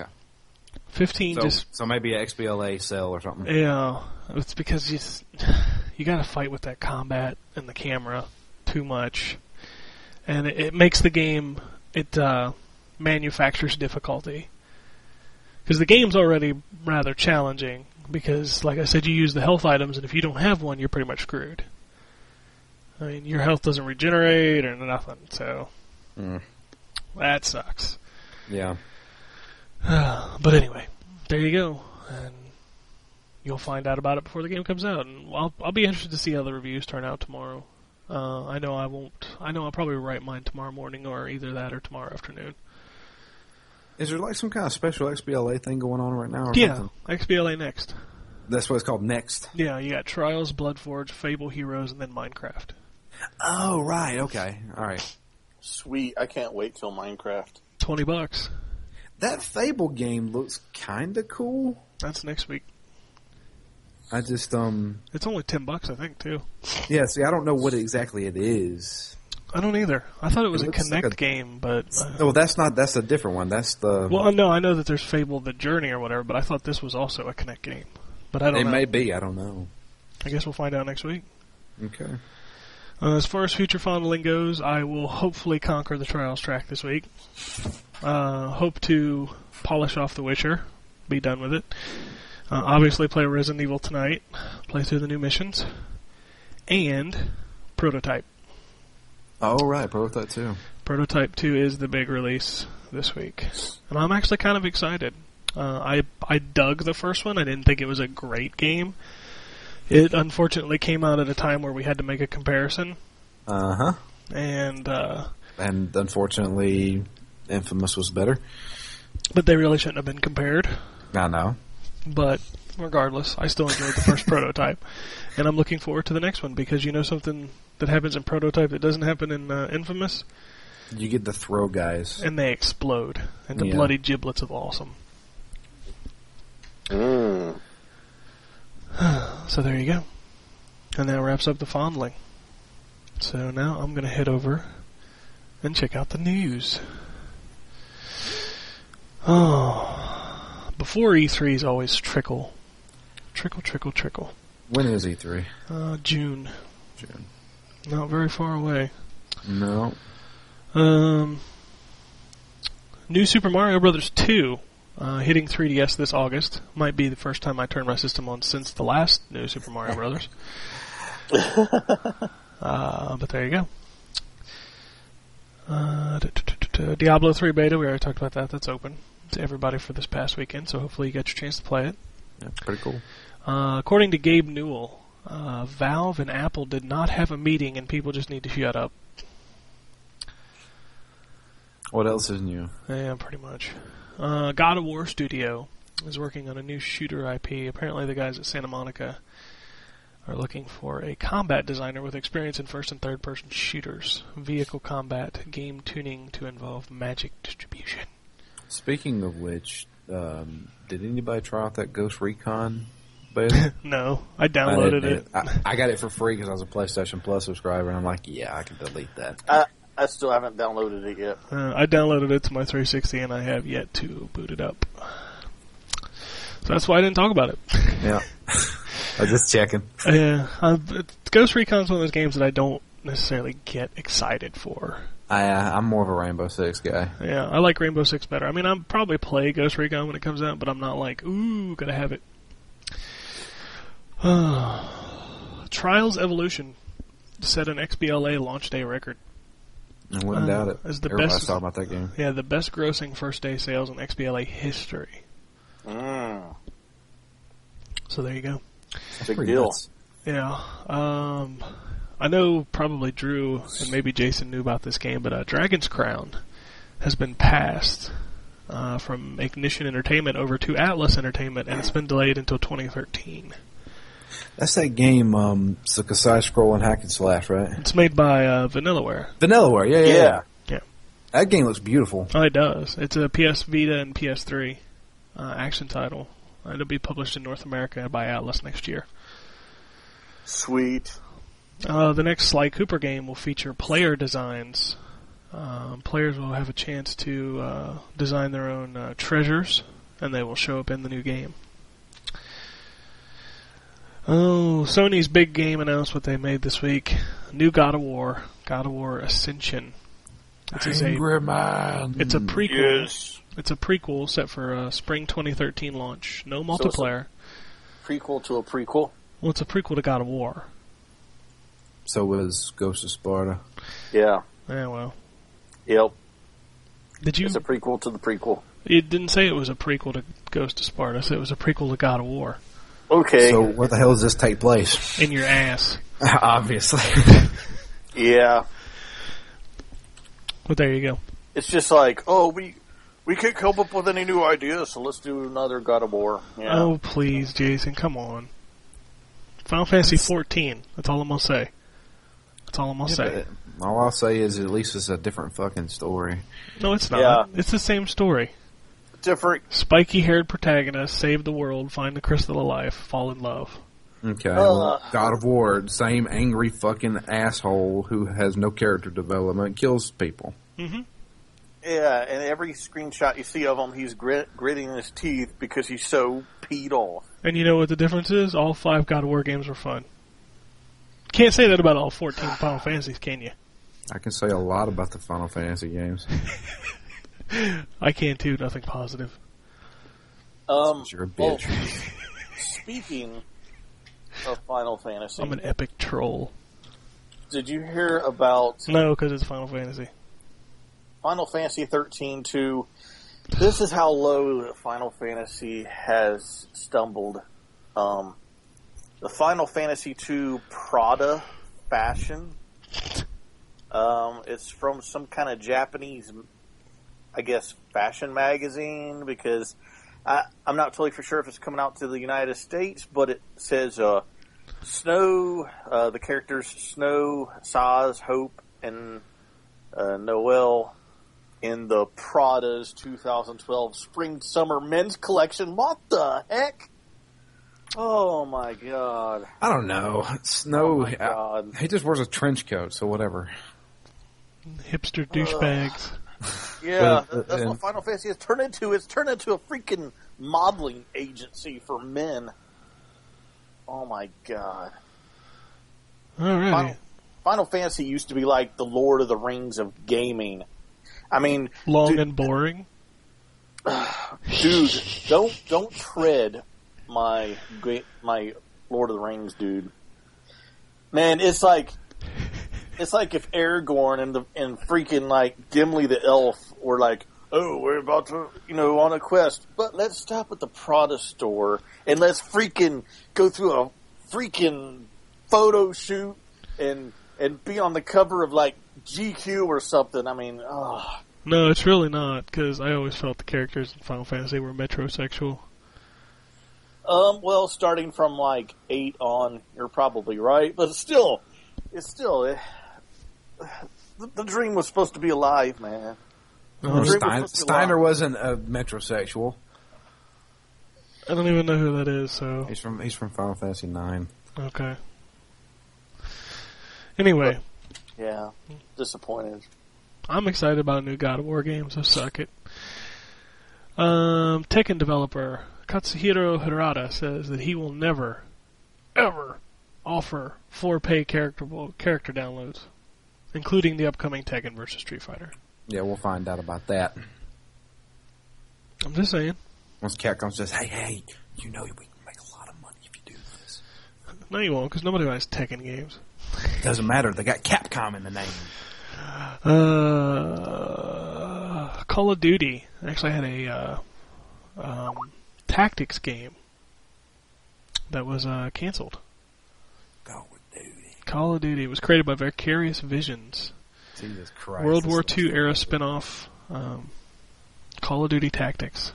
15 so maybe an XBLA sale or something. Yeah, it's because you got to fight with that combat and the camera too much, and it makes the game. It manufactures difficulty because the game's already rather challenging. Because, like I said, you use the health items, and if you don't have one, you're pretty much screwed. I mean, your health doesn't regenerate or nothing, so that sucks. Yeah. But anyway, there you go, and you'll find out about it before the game comes out. And I'll be interested to see how the reviews turn out tomorrow. I know I won't. I know I'll probably write mine tomorrow morning, or either that or tomorrow afternoon. Is there like some kind of special XBLA thing going on right now? Or Yeah, something? XBLA Next. That's what it's called, Next. Yeah, you got Trials, Bloodforge, Fable Heroes, and then Minecraft. Oh, right. Okay. All right. Sweet. I can't wait till Minecraft. $20. That Fable game looks kind of cool. That's next week. I just It's only $10, I think, too. Yeah. See, I don't know what exactly it is. I don't either. I thought it was a looks Kinect like game, but... No, that's not. That's a different one. That's the... Well, no, I know that there's Fable the Journey or whatever, but I thought this was also a Kinect game. But I don't know. It may be. I don't know. I guess we'll find out next week. Okay. As far as future fondling goes, I will hopefully conquer the Trials track this week. Hope to polish off The Witcher, be done with it. Obviously play Resident Evil tonight, play through the new missions, and Prototype. Oh, right. Prototype 2. Prototype 2 is the big release this week. And I'm actually kind of excited. I dug the first one. I didn't think it was a great game. It unfortunately came out at a time where we had to make a comparison. Uh-huh. And unfortunately, Infamous was better. but they really shouldn't have been compared. I know. But regardless, I still enjoyed the first Prototype. And I'm looking forward to the next one because you know something that happens in Prototype that doesn't happen in Infamous? You get the throw guys. And they explode into Yeah. bloody giblets of awesome. Mm. So there you go. And that wraps up the fondling. So now I'm going to head over and check out the news. Oh, before E3 is always trickle. Trickle, trickle, trickle. When is E3? June. June. Not very far away. No. New Super Mario Bros. 2 hitting 3DS this August. Might be the first time I turn my system on since the last New Super Mario Bros. But there you go. Diablo 3 beta, we already talked about that. That's open to everybody for this past weekend, so hopefully you got your chance to play it. Yeah, pretty cool. According to Gabe Newell, Valve and Apple did not have a meeting, and people just need to shut up. What else is new? Yeah, pretty much. God of War Studio is working on a new shooter IP. Apparently the guys at Santa Monica are looking for a combat designer with experience in first and third person shooters, vehicle combat, game tuning to involve magic distribution. Speaking of which, did anybody try out that Ghost Recon beta? No, I downloaded it. I got it for free because I was a PlayStation Plus subscriber, and I'm like, yeah, I can delete that. I still haven't downloaded it yet. I downloaded it to my 360, and I have yet to boot it up. So that's why I didn't talk about it. Yeah. I was just checking. Yeah, Ghost Recon is one of those games that I don't necessarily get excited for. I'm more of a Rainbow Six guy. Yeah, I like Rainbow Six better. I mean, I'll probably play Ghost Recon when it comes out, but I'm not like, ooh, gotta have it. Trials Evolution set an XBLA launch day record. I wouldn't doubt it. As the Everybody's best, talking about that game. Yeah, the best grossing first day sales in XBLA history. So there you go. Big deal. Nuts. Yeah. I know probably Drew and maybe Jason knew about this game, but Dragon's Crown has been passed from Ignition Entertainment over to Atlas Entertainment, and it's been delayed until 2013. That's that game, it's like a side-scrolling hack and slash, right? It's made by Vanillaware. Vanillaware, yeah. Yeah. That game looks beautiful. Oh, it does. It's a PS Vita and PS3 action title. It'll be published in North America by Atlas next year. Sweet. The next Sly Cooper game will feature player designs. Players will have a chance to design their own treasures, and they will show up in the new game. Oh, Sony's big game announced what they made this week. New God of War Ascension. Angry Man. It's a prequel. Yes. It's a prequel set for spring 2013 launch. No multiplayer. Prequel to a prequel? Well, it's a prequel to God of War. So was Ghost of Sparta. Yeah. Yeah, well. Yep. Did you? It's a prequel to the prequel. It didn't say it was a prequel to Ghost of Sparta. It said it was a prequel to God of War. Okay. So where the hell does this take place? In your ass. Obviously. Yeah. But there you go. It's just like, oh, we can't come up with any new ideas, so let's do another God of War. Yeah. Oh, please, Jason, come on. Final Fantasy 14. That's all I'm going to say. That's all I'm going to say. All I'll say is at least it's a different fucking story. No, it's not. Yeah. It's the same story. Different. Spiky-haired protagonist, save the world, find the crystal of life, fall in love. Okay. Well, God of War, same angry fucking asshole who has no character development, kills people. Mm-hmm. Yeah, and every screenshot you see of him, he's gritting his teeth because he's so peed off. And you know what the difference is? All 5 God of War games were fun. Can't say that about all 14 Final Fantasies, can you? I can say a lot about the Final Fantasy games. I can too, nothing positive. You're a bitch. Well, speaking of Final Fantasy, I'm an epic troll. did you hear about No, because it's Final Fantasy. Final Fantasy 13-2? This is how low Final Fantasy has stumbled. The Final Fantasy 2 Prada fashion. It's from some kind of Japanese, I guess, fashion magazine, because I'm not totally for sure if it's coming out to the United States, but it says Snow, the characters Snow, Saz, Hope, and Noel in the Prada's 2012 Spring-Summer Men's Collection. What the heck? Oh my god. I don't know. Snow, my God. he just wears a trench coat, so whatever. Hipster douchebags. Yeah, But, that's what Final Fantasy has turned into. It's turned into a freaking modeling agency for men. Oh my god. Alrighty. Final Fantasy used to be like the Lord of the Rings of gaming. I mean, Long and boring. dude, don't tread my Lord of the Rings, dude. Man, it's like if Aragorn and freaking like Gimli the elf were like, oh, we're about to, on a quest, but let's stop at the Prada store and let's freaking go through a freaking photo shoot and be on the cover of like GQ or something. I mean, No, it's really not, because I always felt the characters in Final Fantasy were metrosexual. Well, starting from like 8 on, you're probably right, but the dream was supposed to be alive, man. Oh, Steiner wasn't a metrosexual. I don't even know who that is, so... He's from Final Fantasy 9. Okay. Anyway. Yeah, disappointed. I'm excited about a new God of War game, so suck it. Tekken developer Katsuhiro Hirata says that he will never, ever offer for-pay character downloads, including the upcoming Tekken vs. Street Fighter. Yeah, we'll find out about that. I'm just saying. Once Capcom says, hey, we can make a lot of money if you do this. No, you won't, because nobody buys Tekken games. Doesn't matter. They got Capcom in the name. Call of Duty actually had a tactics game that was canceled. Call of Duty was created by Vicarious Visions. Jesus Christ. World War II era spinoff. Call of Duty Tactics.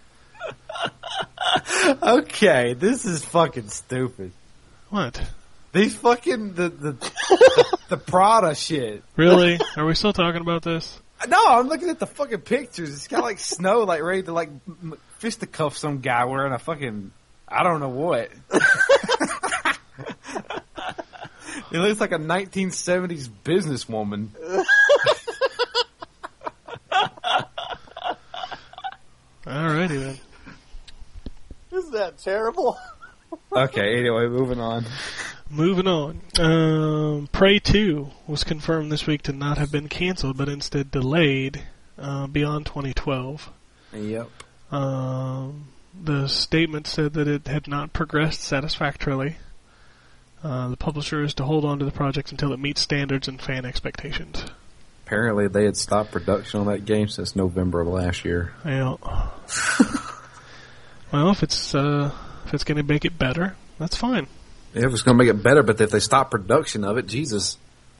Okay, this is fucking stupid. What? These fucking the Prada shit. Really? Are we still talking about this? No, I'm looking at the fucking pictures. It's got like snow, like ready to like fisticuff some guy wearing a fucking I don't know what. It looks like a 1970s businesswoman. Alrighty then. Isn't that terrible? Okay, anyway, moving on. Moving on. Prey 2 was confirmed this week to not have been canceled, but instead delayed beyond 2012. Yep. The statement said that it had not progressed satisfactorily. The publisher is to hold on to the project until it meets standards and fan expectations. Apparently, they had stopped production on that game since November of last year. Yeah. Well, if it's going to make it better, that's fine. Yeah, if it's going to make it better, but if they stop production of it, Jesus.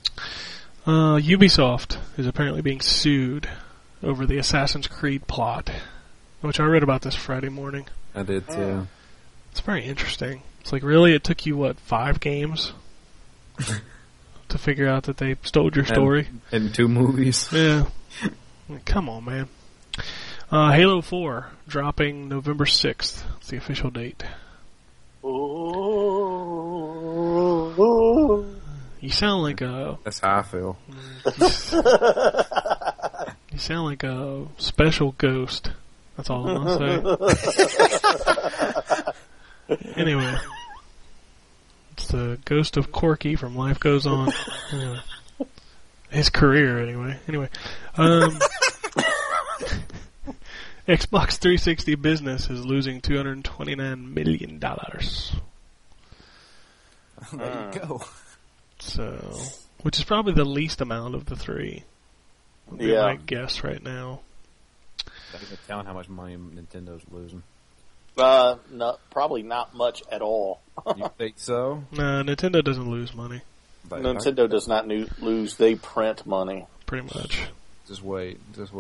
Ubisoft is apparently being sued over the Assassin's Creed plot, which I read about this Friday morning. I did too. It's very interesting. It's like, really, it took you, 5 games to figure out that they stole your story? And 2 movies. Yeah. Come on, man. Halo 4 dropping November 6th. It's the official date. You sound like a... That's how I feel. You sound like a special ghost. That's all I'm going to say. Anyway. It's the ghost of Corky from Life Goes On. His career, anyway. Xbox 360 business is losing $229 million. There you go. So, which is probably the least amount of the 3. Yeah. I might guess right now. Not even telling how much money Nintendo's losing. No, probably not much at all. You think so? No, Nintendo doesn't lose money. Nintendo does not lose; they print money. Pretty much. Just wait.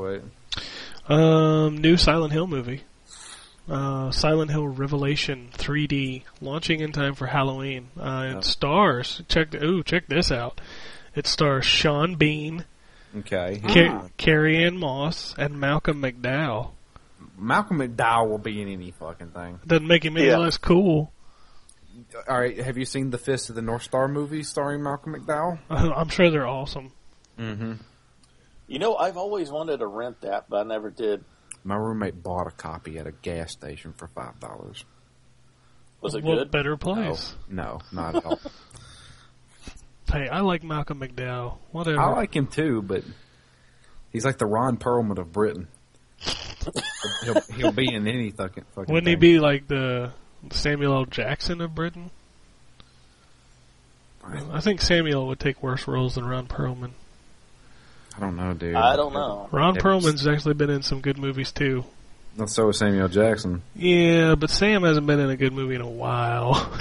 New Silent Hill movie. Silent Hill Revelation 3D launching in time for Halloween. It stars. Check this out. It stars Sean Bean, Okay. Carrie Ann Moss, and Malcolm McDowell. Malcolm McDowell will be in any fucking thing. Doesn't make him any less cool. All right, have you seen the Fist of the North Star movie starring Malcolm McDowell? I'm sure they're awesome. Mm-hmm. I've always wanted to rent that, but I never did. My roommate bought a copy at a gas station for $5. Was it What good? better place? No, not at all. Hey, I like Malcolm McDowell. Whatever. I like him too, but he's like the Ron Perlman of Britain. he'll be in any fucking Wouldn't he thing. be like the Samuel L. Jackson of Britain? I think Samuel would take worse roles than Ron Perlman. I don't know, dude. I don't know. Ron Perlman's actually been in some good movies too. So is Samuel Jackson. Yeah, but Sam hasn't been in a good movie in a while.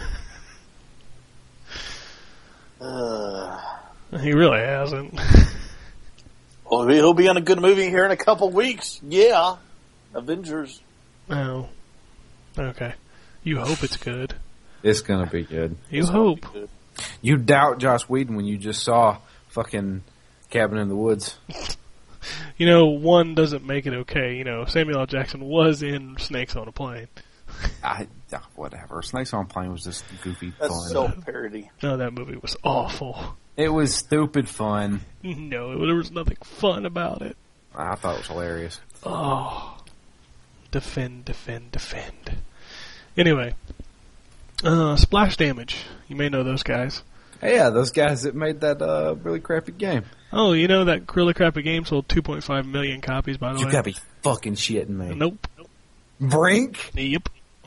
He really hasn't. Well, he'll be in a good movie here in a couple weeks. Yeah. Avengers. Oh. Okay. You hope it's good. It's gonna be good. You hope. You doubt Joss Whedon when you just saw fucking Cabin in the Woods. You know, one doesn't make it okay. You know, Samuel L. Jackson was in Snakes on a Plane. Whatever. Snakes on a Plane was just goofy That's fun. so parody. No, that movie was awful. It was stupid fun. No, there was nothing fun about it. I thought it was hilarious. Oh. Defend. Anyway. Splash Damage. You may know those guys. Hey, yeah, those guys that made that really crappy game. Oh, you know that really crappy game sold 2.5 million copies, by the way? You gotta be fucking shitting me. Nope. Brink? Yep.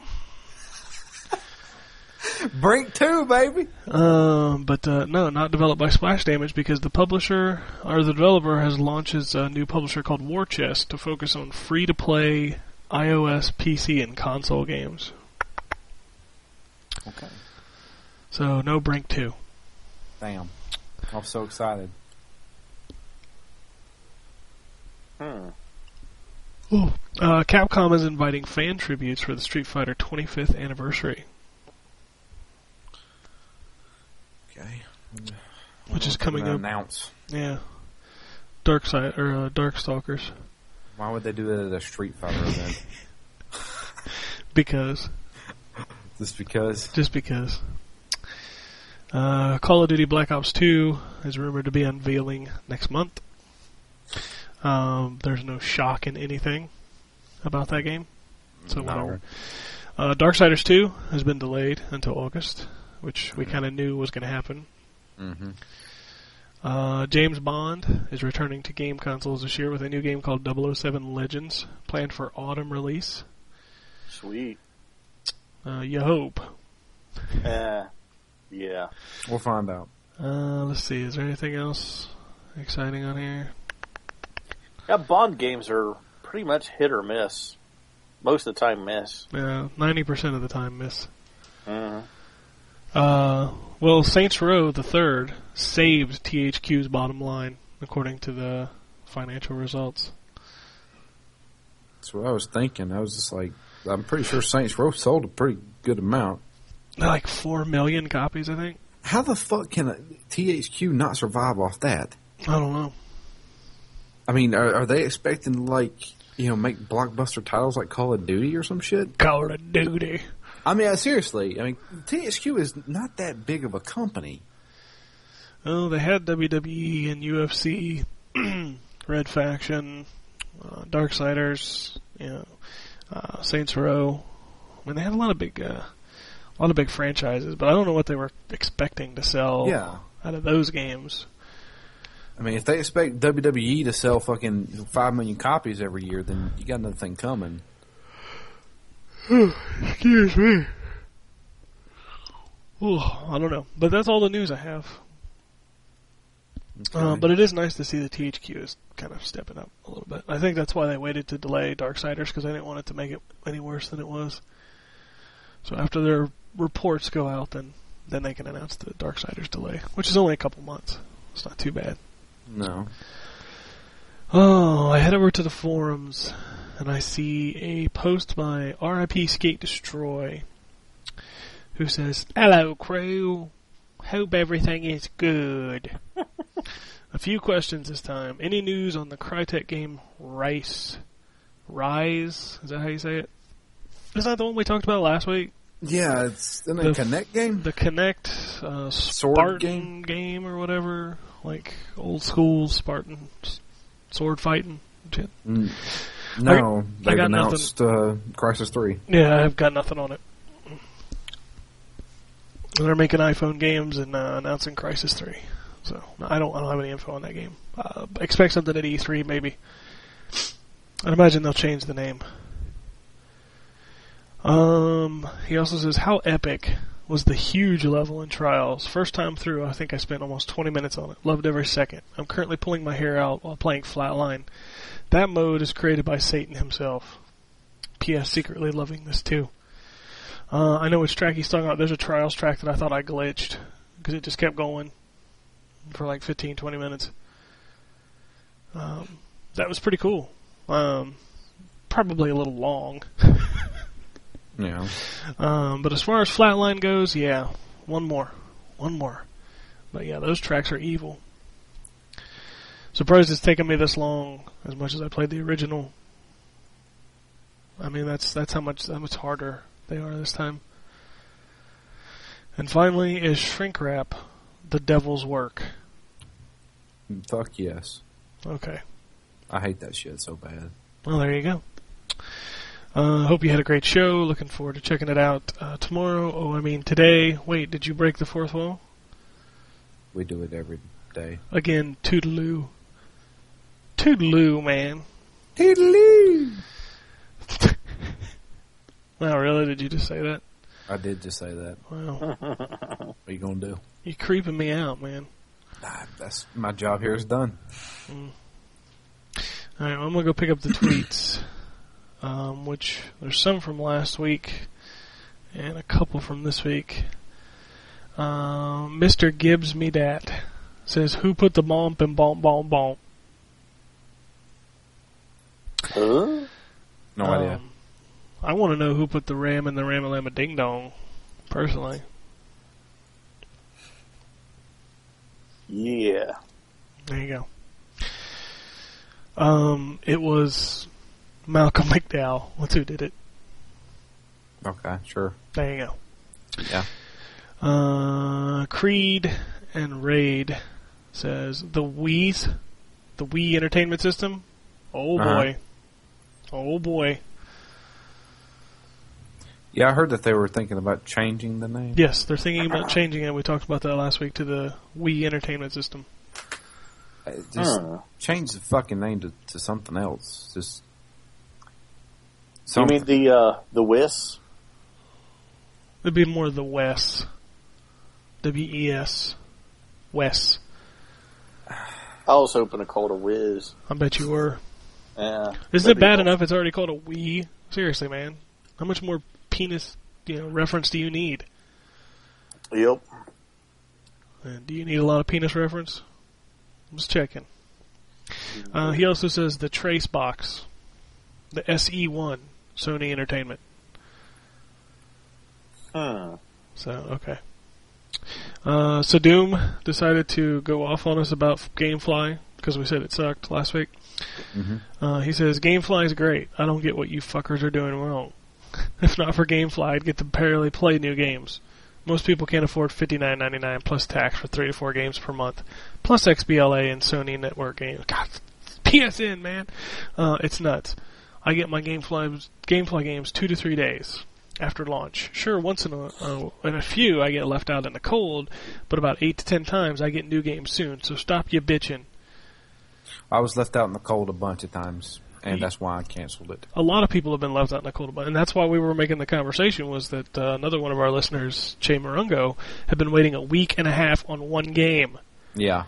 Brink 2, baby! But no, not developed by Splash Damage because the publisher, or the developer, has launched his new publisher called War Chest to focus on free-to-play iOS, PC, and console games. Okay. So, no Brink 2. Damn. I'm so excited. Capcom is inviting fan tributes for the Street Fighter 25th anniversary. Okay. Which is coming up. Announce. Yeah. Darkstalkers. Why would they do that at a Street Fighter event? Because. Just because? Just because. Call of Duty Black Ops 2 is rumored to be unveiling next month. There's no shock in anything about that game. So whatever. Darksiders 2 has been delayed until August, which we kind of knew was going to happen. Mm-hmm. James Bond is returning to game consoles this year with a new game called 007 Legends, planned for autumn release. Sweet. You hope. Yeah. We'll find out. Let's see, is there anything else exciting on here? Yeah, Bond games are pretty much hit or miss. Most of the time, miss. Yeah, 90% of the time miss. Mm-hmm. Well, Saints Row the Third saved THQ's bottom line, according to the financial results. That's what I was thinking. I was just like, I'm pretty sure Saints Row sold a pretty good amount. Like 4 million copies, I think. How the fuck can THQ not survive off that? I don't know. I mean, are they expecting to, like, you know, make blockbuster titles like Call of Duty or some shit? Call of Duty. I mean, seriously. I mean, THQ is not that big of a company. Oh, they had WWE and UFC, Red Faction, Darksiders, Saints Row. I mean, they had a lot of big franchises, but I don't know what they were expecting to sell out of those games. I mean, if they expect WWE to sell fucking 5 million copies every year, then you got another thing coming. Excuse me. Oh, I don't know. But that's all the news I have. Okay. But it is nice to see the THQ is kind of stepping up a little bit. I think that's why they waited to delay Darksiders, because they didn't want it to make it any worse than it was. So after their reports go out, then they can announce the Darksiders delay, which is only a couple months. It's not too bad. No. Oh, I head over to the forums, and I see a post by RIP Skate Destroy, who says, "Hello, crew. Hope everything is good. A few questions this time. Any news on the Crytek game Rise? Is that how you say it? Is that the one we talked about last week? Yeah, it's in a Kinect game? The Kinect Spartan game or whatever. Like old school Spartan sword fighting shit. No, they've got announced Crysis 3. Yeah, I've got nothing on it. They're making iPhone games and announcing Crysis 3. So I don't have any info on that game. Expect something at E3 maybe. I'd imagine they'll change the name. He also says, how epic was the huge level in Trials. First time through, I think I spent almost 20 minutes on it. Loved every second. I'm currently pulling my hair out while playing Flatline. That mode is created by Satan himself. P.S. Secretly loving this too. I know which track he's talking about. There's a Trials track that I thought I glitched because it just kept going for like 15, 20 minutes. That was pretty cool. Probably a little long. Yeah. But as far as Flatline goes, yeah, one more. But yeah, those tracks are evil. Surprised it's taken me this long, as much as I played the original. I mean, that's how much harder they are this time. And finally, is Shrink Wrap the devil's work? Fuck yes. Okay. I hate that shit so bad. Well, there you go. Hope you had a great show. Looking forward to checking it out today. Wait, did you break the fourth wall? We do it every day. Again, toodaloo. Toodaloo, man. Toodaloo! Wow, really? Did you just say that? I did just say that. Wow. What are you gonna do? You're creeping me out, man. Nah, that's my job here is done. Alright, well, I'm gonna go pick up the tweets. Which, there's some from last week, and a couple from this week. Mr. Gibbs Me Dat says, who put the bomb in bomb? Huh? No idea. I want to know who put the ram in the Ram-a-Lam-a Ding Dong, personally. Yeah. There you go. It was Malcolm McDowell. That's who did it. Okay, sure. There you go. Yeah. Creed and Raid says, the Wii Entertainment System? Oh boy. Oh boy. Yeah, I heard that they were thinking about changing the name. Yes, they're thinking about changing it. We talked about that last week to the Wii Entertainment System. Just change the fucking name to something else. Just You mean the WIS? It'd be more the WES. WES. WES. I was hoping to call it a Wiz. I bet you were. Yeah. Isn't it bad enough it's already called a Wii? Seriously, man. How much more penis, reference do you need? Yep. And do you need a lot of penis reference? I'm just checking. He also says the Trace box. The SE1. Sony Entertainment. Hmm. So, okay. So Doom decided to go off on us about GameFly, because we said it sucked last week. Mm-hmm. He says, GameFly is great. I don't get what you fuckers are doing wrong. If not for GameFly, I'd get to barely play new games. Most people can't afford $59.99 plus tax for 3 to 4 games per month, plus XBLA and Sony Network games. God, PSN, man. It's nuts. I get my GameFly games 2 to 3 days after launch. Sure, once in a few I get left out in the cold, but about 8 to 10 times I get new games soon, so stop you bitching. I was left out in the cold a bunch of times, and that's why I canceled it. A lot of people have been left out in the cold, and that's why we were making the conversation, was that another one of our listeners, Che Marungo, had been waiting a week and a half on one game. Yeah.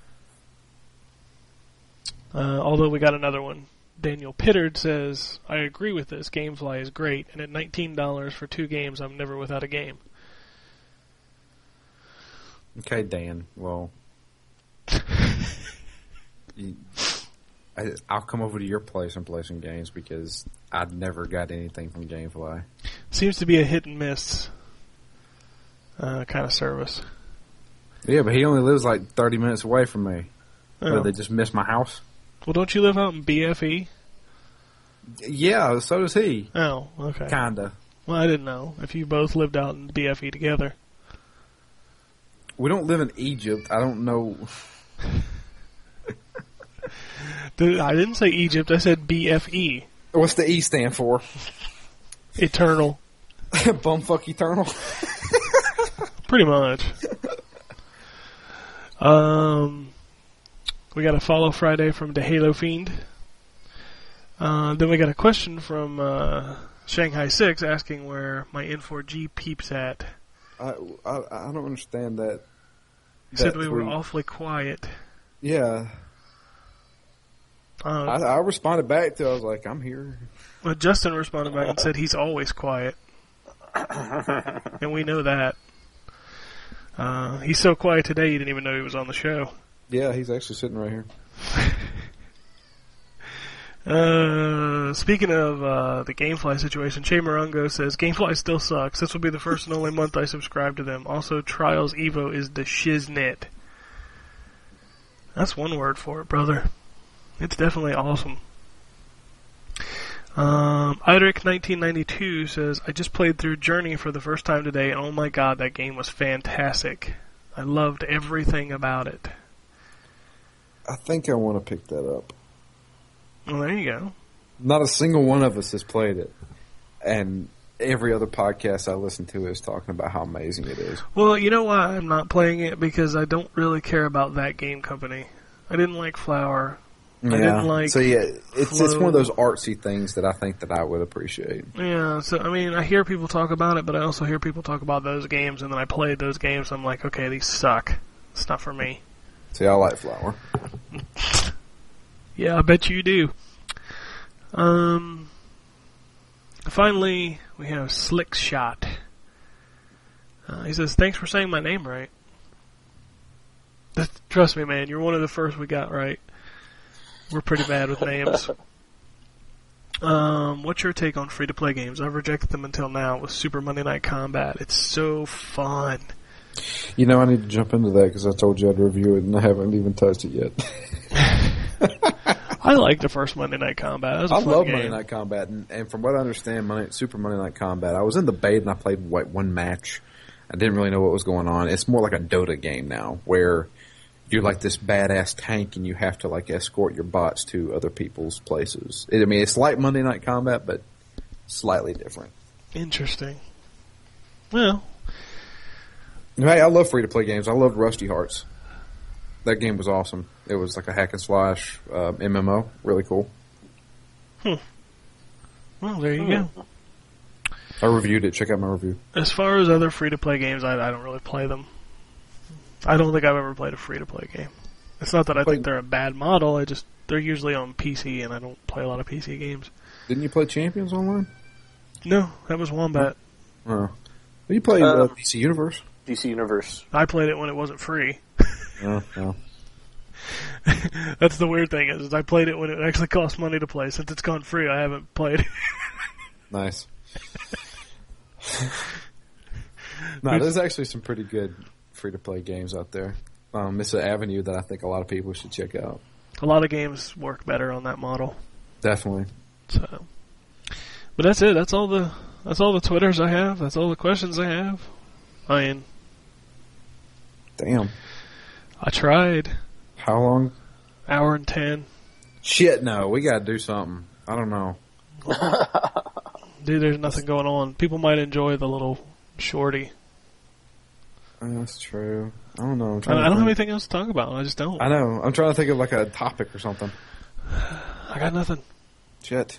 Although we got another one. Daniel Pittard says, I agree with this. GameFly is great, and at $19 for 2 games, I'm never without a game. Okay, Dan. Well, I'll come over to your place and play some games because I never got anything from GameFly. Seems to be a hit and miss kind of service. Yeah, but he only lives like 30 minutes away from me. Oh. They just missed my house. Well, don't you live out in BFE? Yeah, so does he. Oh, okay. Kinda. Well, I didn't know if you both lived out in BFE together. We don't live in Egypt. I don't know. I didn't say Egypt. I said BFE. What's the E stand for? Eternal. Bumfuck eternal. Pretty much. We got a follow Friday from the Halo Fiend. Then we got a question from Shanghai 6 asking where my N4G peeps at. I don't understand that. He said we were tweet. awfully quiet. Yeah. I responded back to. I was like, I'm here. Well, Justin responded back and said he's always quiet, and we know that. He's so quiet today you didn't even know he was on the show. Yeah, he's actually sitting right here. Speaking of the GameFly situation, Che Morongo says GameFly still sucks. This will be the first and only month I subscribe to them. Also, Trials Evo is the shiznit. That's one word for it, brother. It's definitely awesome. Idric1992 says, I just played through Journey for the first time today, and oh my god, that game was fantastic. I loved everything about it. I think I want to pick that up. Well, there you go. Not a single one of us has played it. And every other podcast I listen to is talking about how amazing it is. Well, you know why I'm not playing it? Because I don't really care about that game company. I didn't like Flower. I didn't like so yeah, it's Flow. one of those artsy things that I think that I would appreciate. Yeah, so I mean, I hear people talk about it, but I also hear people talk about those games, and then I played those games, and I'm like, okay, these suck. It's not for me. See, I like Flower. Yeah, I bet you do. Finally, we have Slick Shot. He says, thanks for saying my name right. Trust me, man, you're one of the first we got right. We're pretty bad with names. What's your take on free-to-play games? I've rejected them until now with Super Monday Night Combat. It's so fun. You know, I need to jump into that because I told you I'd review it, and I haven't even touched it yet. I like the first Monday Night Combat. It was a I fun love game. Monday Night Combat, and from what I understand, Super Monday Night Combat, I was in the beta and I played one match. I didn't really know what was going on. It's more like a Dota game now, where you're like this badass tank and you have to like escort your bots to other people's places. It's like Monday Night Combat, but slightly different. Interesting. Well, Hey, I love free-to-play games. I loved Rusty Hearts. That game was awesome. It was like a hack and slash MMO. Really cool. well, there you go. I reviewed it. Check out my review. As far as other free-to-play games, I don't really play them. I don't think I've ever played a free-to-play game. It's not that I think they're a bad model. They're usually on PC, and I don't play a lot of PC games. Didn't you play Champions Online? No, that was Wombat. Oh. Well, you played DC Universe. DC Universe. I played it when it wasn't free. Oh, well. That's the weird thing is I played it when it actually cost money to play. Since it's gone free, I haven't played. Nice. No, there's actually some pretty good free-to-play games out there. It's an avenue that I think a lot of people should check out. A lot of games work better on that model. Definitely. So, but that's it. That's all the Twitters I have. That's all the questions I have. Damn. I tried. How long? Hour and 10. Shit, no. We gotta do something. I don't know. Dude, there's nothing going on. People might enjoy the little shorty. That's true. I don't know. I don't have anything else to talk about. I just don't. I know. I'm trying to think of like a topic or something. I got nothing. Shit.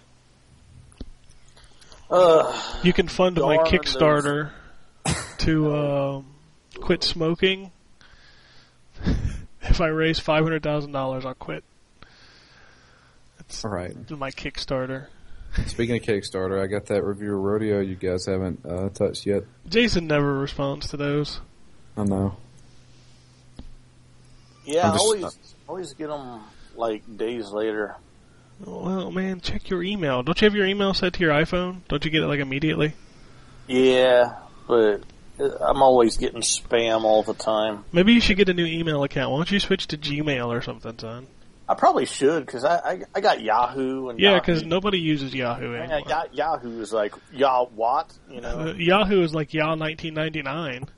You can fund my darn Kickstarter to quit smoking. If I raise $500,000, I'll quit. That's All right. my Kickstarter. Speaking of Kickstarter, I got that Reviewer Rodeo you guys haven't touched yet. Jason never responds to those. I know. Yeah, I'm I just- always get them like days later. Well, man, check your email. Don't you have your email set to your iPhone? Don't you get it like immediately? Yeah, but I'm always getting spam all the time. Maybe you should get a new email account. Why don't you switch to Gmail or something, son? I probably should because I got Yahoo and Yeah, because Yahoo. nobody uses Yahoo anymore. Yahoo is like Yah what, you know? Yahoo is like Yah 1999.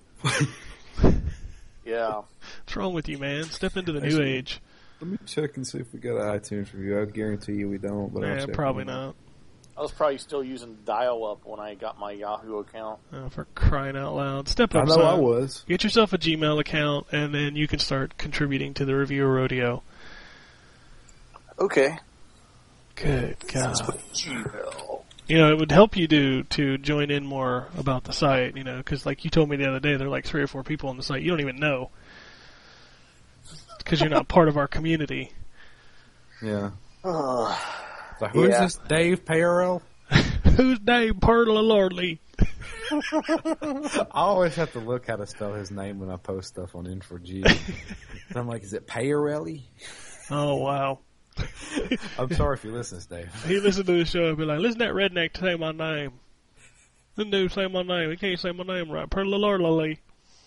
Yeah. What's wrong with you, man? Step into the new age. Let me check and see if we got an iTunes review. I guarantee you we don't. But I'll Yeah, check probably on that. not. I was probably still using dial-up when I got my Yahoo account. For crying out loud. Step I up, know son. I was. Get yourself a Gmail account, and then you can start contributing to the Reviewer Rodeo. Okay. Good God. Gmail. it would help you to join in more about the site, because like you told me the other day, there are like 3 or 4 people on the site you don't even know because you're not part of our community. Yeah. Uh, Like, who's Yeah. this Dave Parrell? Who's Dave Perla Lordley? I always have to look how to spell his name when I post stuff on N4G. And I'm like, is it Parelli? Oh, wow. I'm sorry if you listen, Dave. He listened to the show and be like, listen to that redneck say my name. This dude say my name. He can't say my name right. Perla Lordley.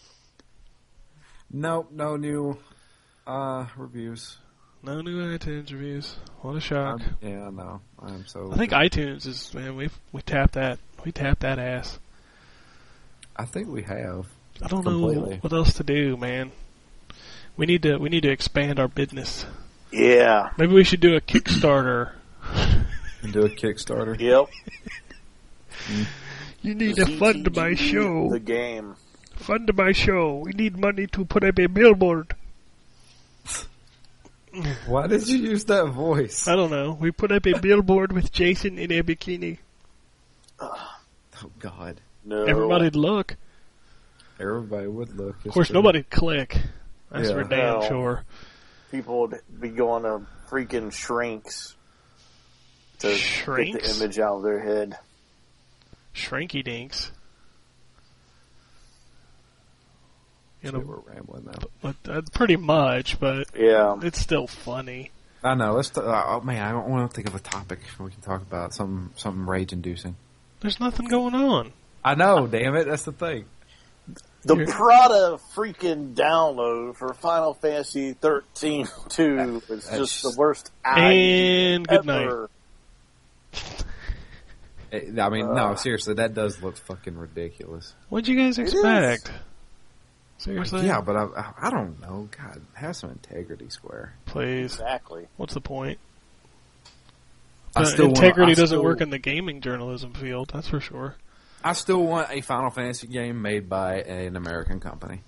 Nope, no new reviews. No new iTunes reviews. What a shock. Yeah, I know. I'm so. I think iTunes is, man, we tapped that. We tapped that ass. I think we have. I don't Completely. know what else to do, man. We need to expand our business. yeah. Maybe we should do a Kickstarter. And do a Kickstarter. Yep. You need to fund my CTG, show. The game. Fund my show. We need money to put up a billboard. Why did you use that voice? I don't know. We put up a billboard with Jason in a bikini. Oh, God. No. Everybody'd look. Everybody would look. Of course, nobody'd click. That's Yeah. for damn No. sure. People would be going to freaking shrinks to get Shrinks? the image out of their head. Shrinky dinks. You We're know, rambling now. but that's pretty much, but Yeah. it's still funny. I know. Let's. Oh man, I don't want to think of a topic we can talk about. Something rage-inducing. There's nothing going on. I know. Damn it. That's the thing. The Here. Prada freaking download for Final Fantasy 13 2 is That's just the just- worst idea And good night. ever. I mean, no, seriously, that does look fucking ridiculous. What'd you guys is. expect? Seriously? Yeah, but I don't know. God, have some integrity, Square. Please. Exactly. What's the point? I still want- Integrity I doesn't still- work in the gaming journalism field, that's for sure. I still want a Final Fantasy game made by an American company.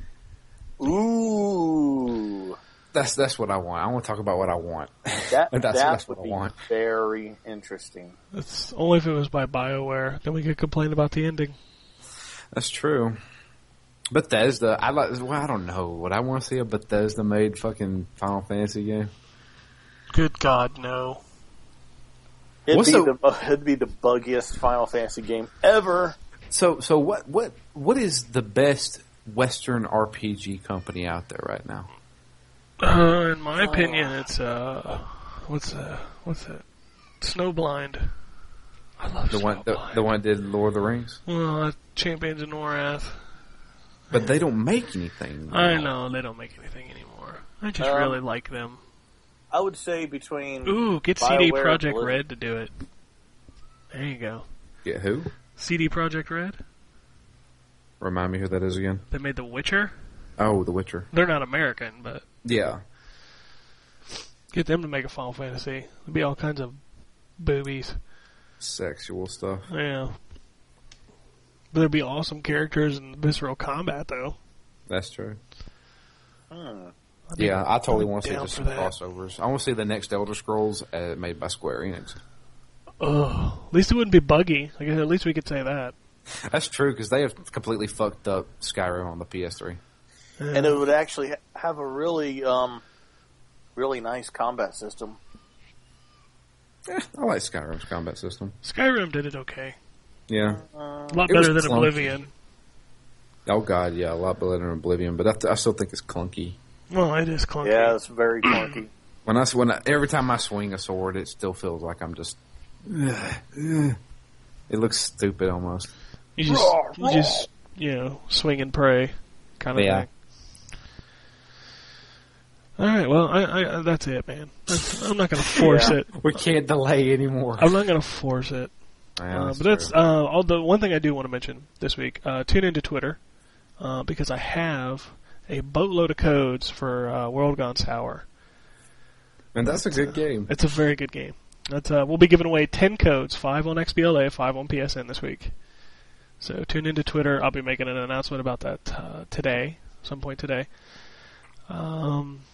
Ooh. That's what I want. I want to talk about what I want. That, That's would what I be want. very interesting. It's only if it was by BioWare. Then we could complain about the ending. That's true. Bethesda, I don't know. Would I want to see a Bethesda made fucking Final Fantasy game? Good God, no. What's It'd be the buggiest Final Fantasy game ever. So what is the best Western RPG company out there right now? In my opinion, it's what's that? Snowblind. I love The one Snowblind. the one that did Lord of the Rings? Well, Champions of Norath. But they don't make anything. I know they don't make anything anymore. I just really like them. I would say between Ooh, get CD BioWare Projekt and Red to do it. There you go. Get who? CD Projekt Red. Remind me who that is again. They made The Witcher. Oh, The Witcher. They're not American, but Yeah. get them to make a Final Fantasy. There'd be all kinds of boobies. Sexual stuff. Yeah. But there'd be awesome characters and visceral combat, though. That's true. I'd be Yeah, I totally want to see down just for some that. crossovers. I want to see the next Elder Scrolls made by Square Enix. Ugh. At least it wouldn't be buggy. I guess at least we could say that. That's true, because they have completely fucked up Skyrim on the PS3. and it would actually have a really, really nice combat system. I like Skyrim's combat system. Skyrim did it okay. Yeah. A lot It was better than clunky. Oblivion. Oh, God, yeah, a lot better than Oblivion, but I still think it's clunky. Well, it is clunky. Yeah, it's very clunky. Every time I swing a sword, it still feels like I'm just... It looks stupid almost. You just, swing and pray kind of Yeah. thing. All right, well, I that's it, man. I'm not going to force it. We can't delay anymore. I'm not going to force it. But that's the one thing I do want to mention this week. Tune into Twitter because I have a boatload of codes for World Gone Sour. And that's a good game. It's a very good game. That's we'll be giving away 10 codes, 5 on XBLA, 5 on PSN this week. So tune into Twitter. I'll be making an announcement about that today, some point today.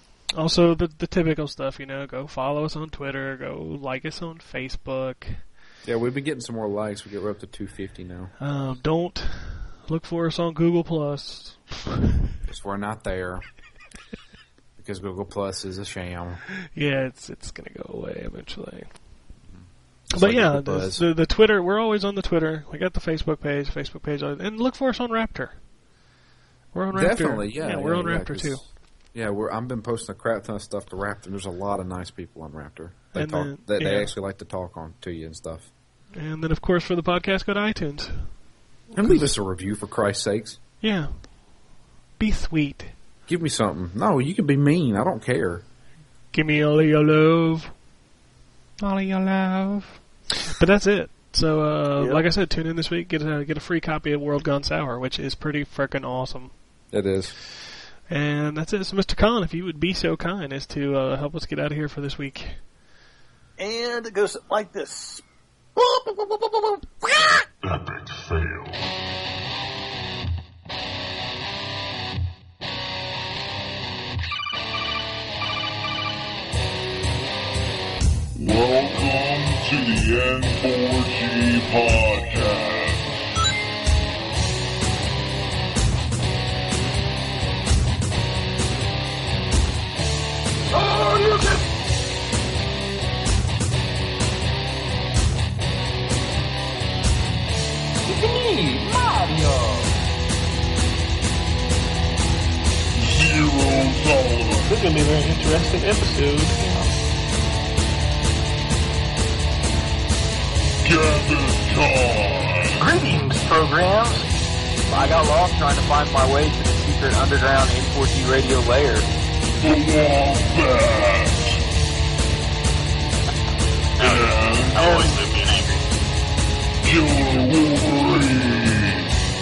Also, the typical stuff, go follow us on Twitter, go like us on Facebook. Yeah, we've been getting some more likes. We're up to 250 now. Don't look for us on Google Plus. Because we're not there. Because Google Plus is a sham. Yeah, it's gonna go away eventually. It's But like yeah, a buzz. the Twitter, we're always on the Twitter. We got the Facebook page, and look for us on Raptor. We're on Raptor. Definitely, yeah. we're on Raptor 'cause- too. Yeah, I've been posting a crap ton of stuff to Raptor. There's a lot of nice people on Raptor. They And talk. then- They yeah. actually like to talk to you and stuff. And then, of course, for the podcast, go to iTunes. And leave us a review for Christ's sakes. Yeah. Be sweet. Give me something. No, you can be mean. I don't care. Give me all of your love. All of your love. But that's it. So, Yep. like I said, tune in this week. Get a free copy of World Gone Sour, which is pretty frickin' awesome. It is. And that's it. So, Mr. Khan, if you would be so kind as to help us get out of here for this week. And it goes like this. Epic fail. Welcome to the N4G podcast. Zero tolerance. This is going to be a very interesting episode. Gavin Con. Greetings, programs. I got lost trying to find my way to the secret underground N4G radio lair. The Wombat. And Always being angry. Killer Wolverine.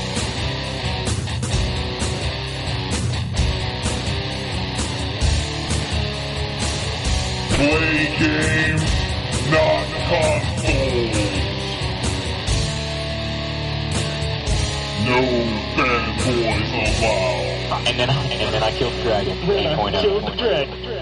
Play games, not consoles. No fanboys allowed. And then I killed the dragon. 8.0.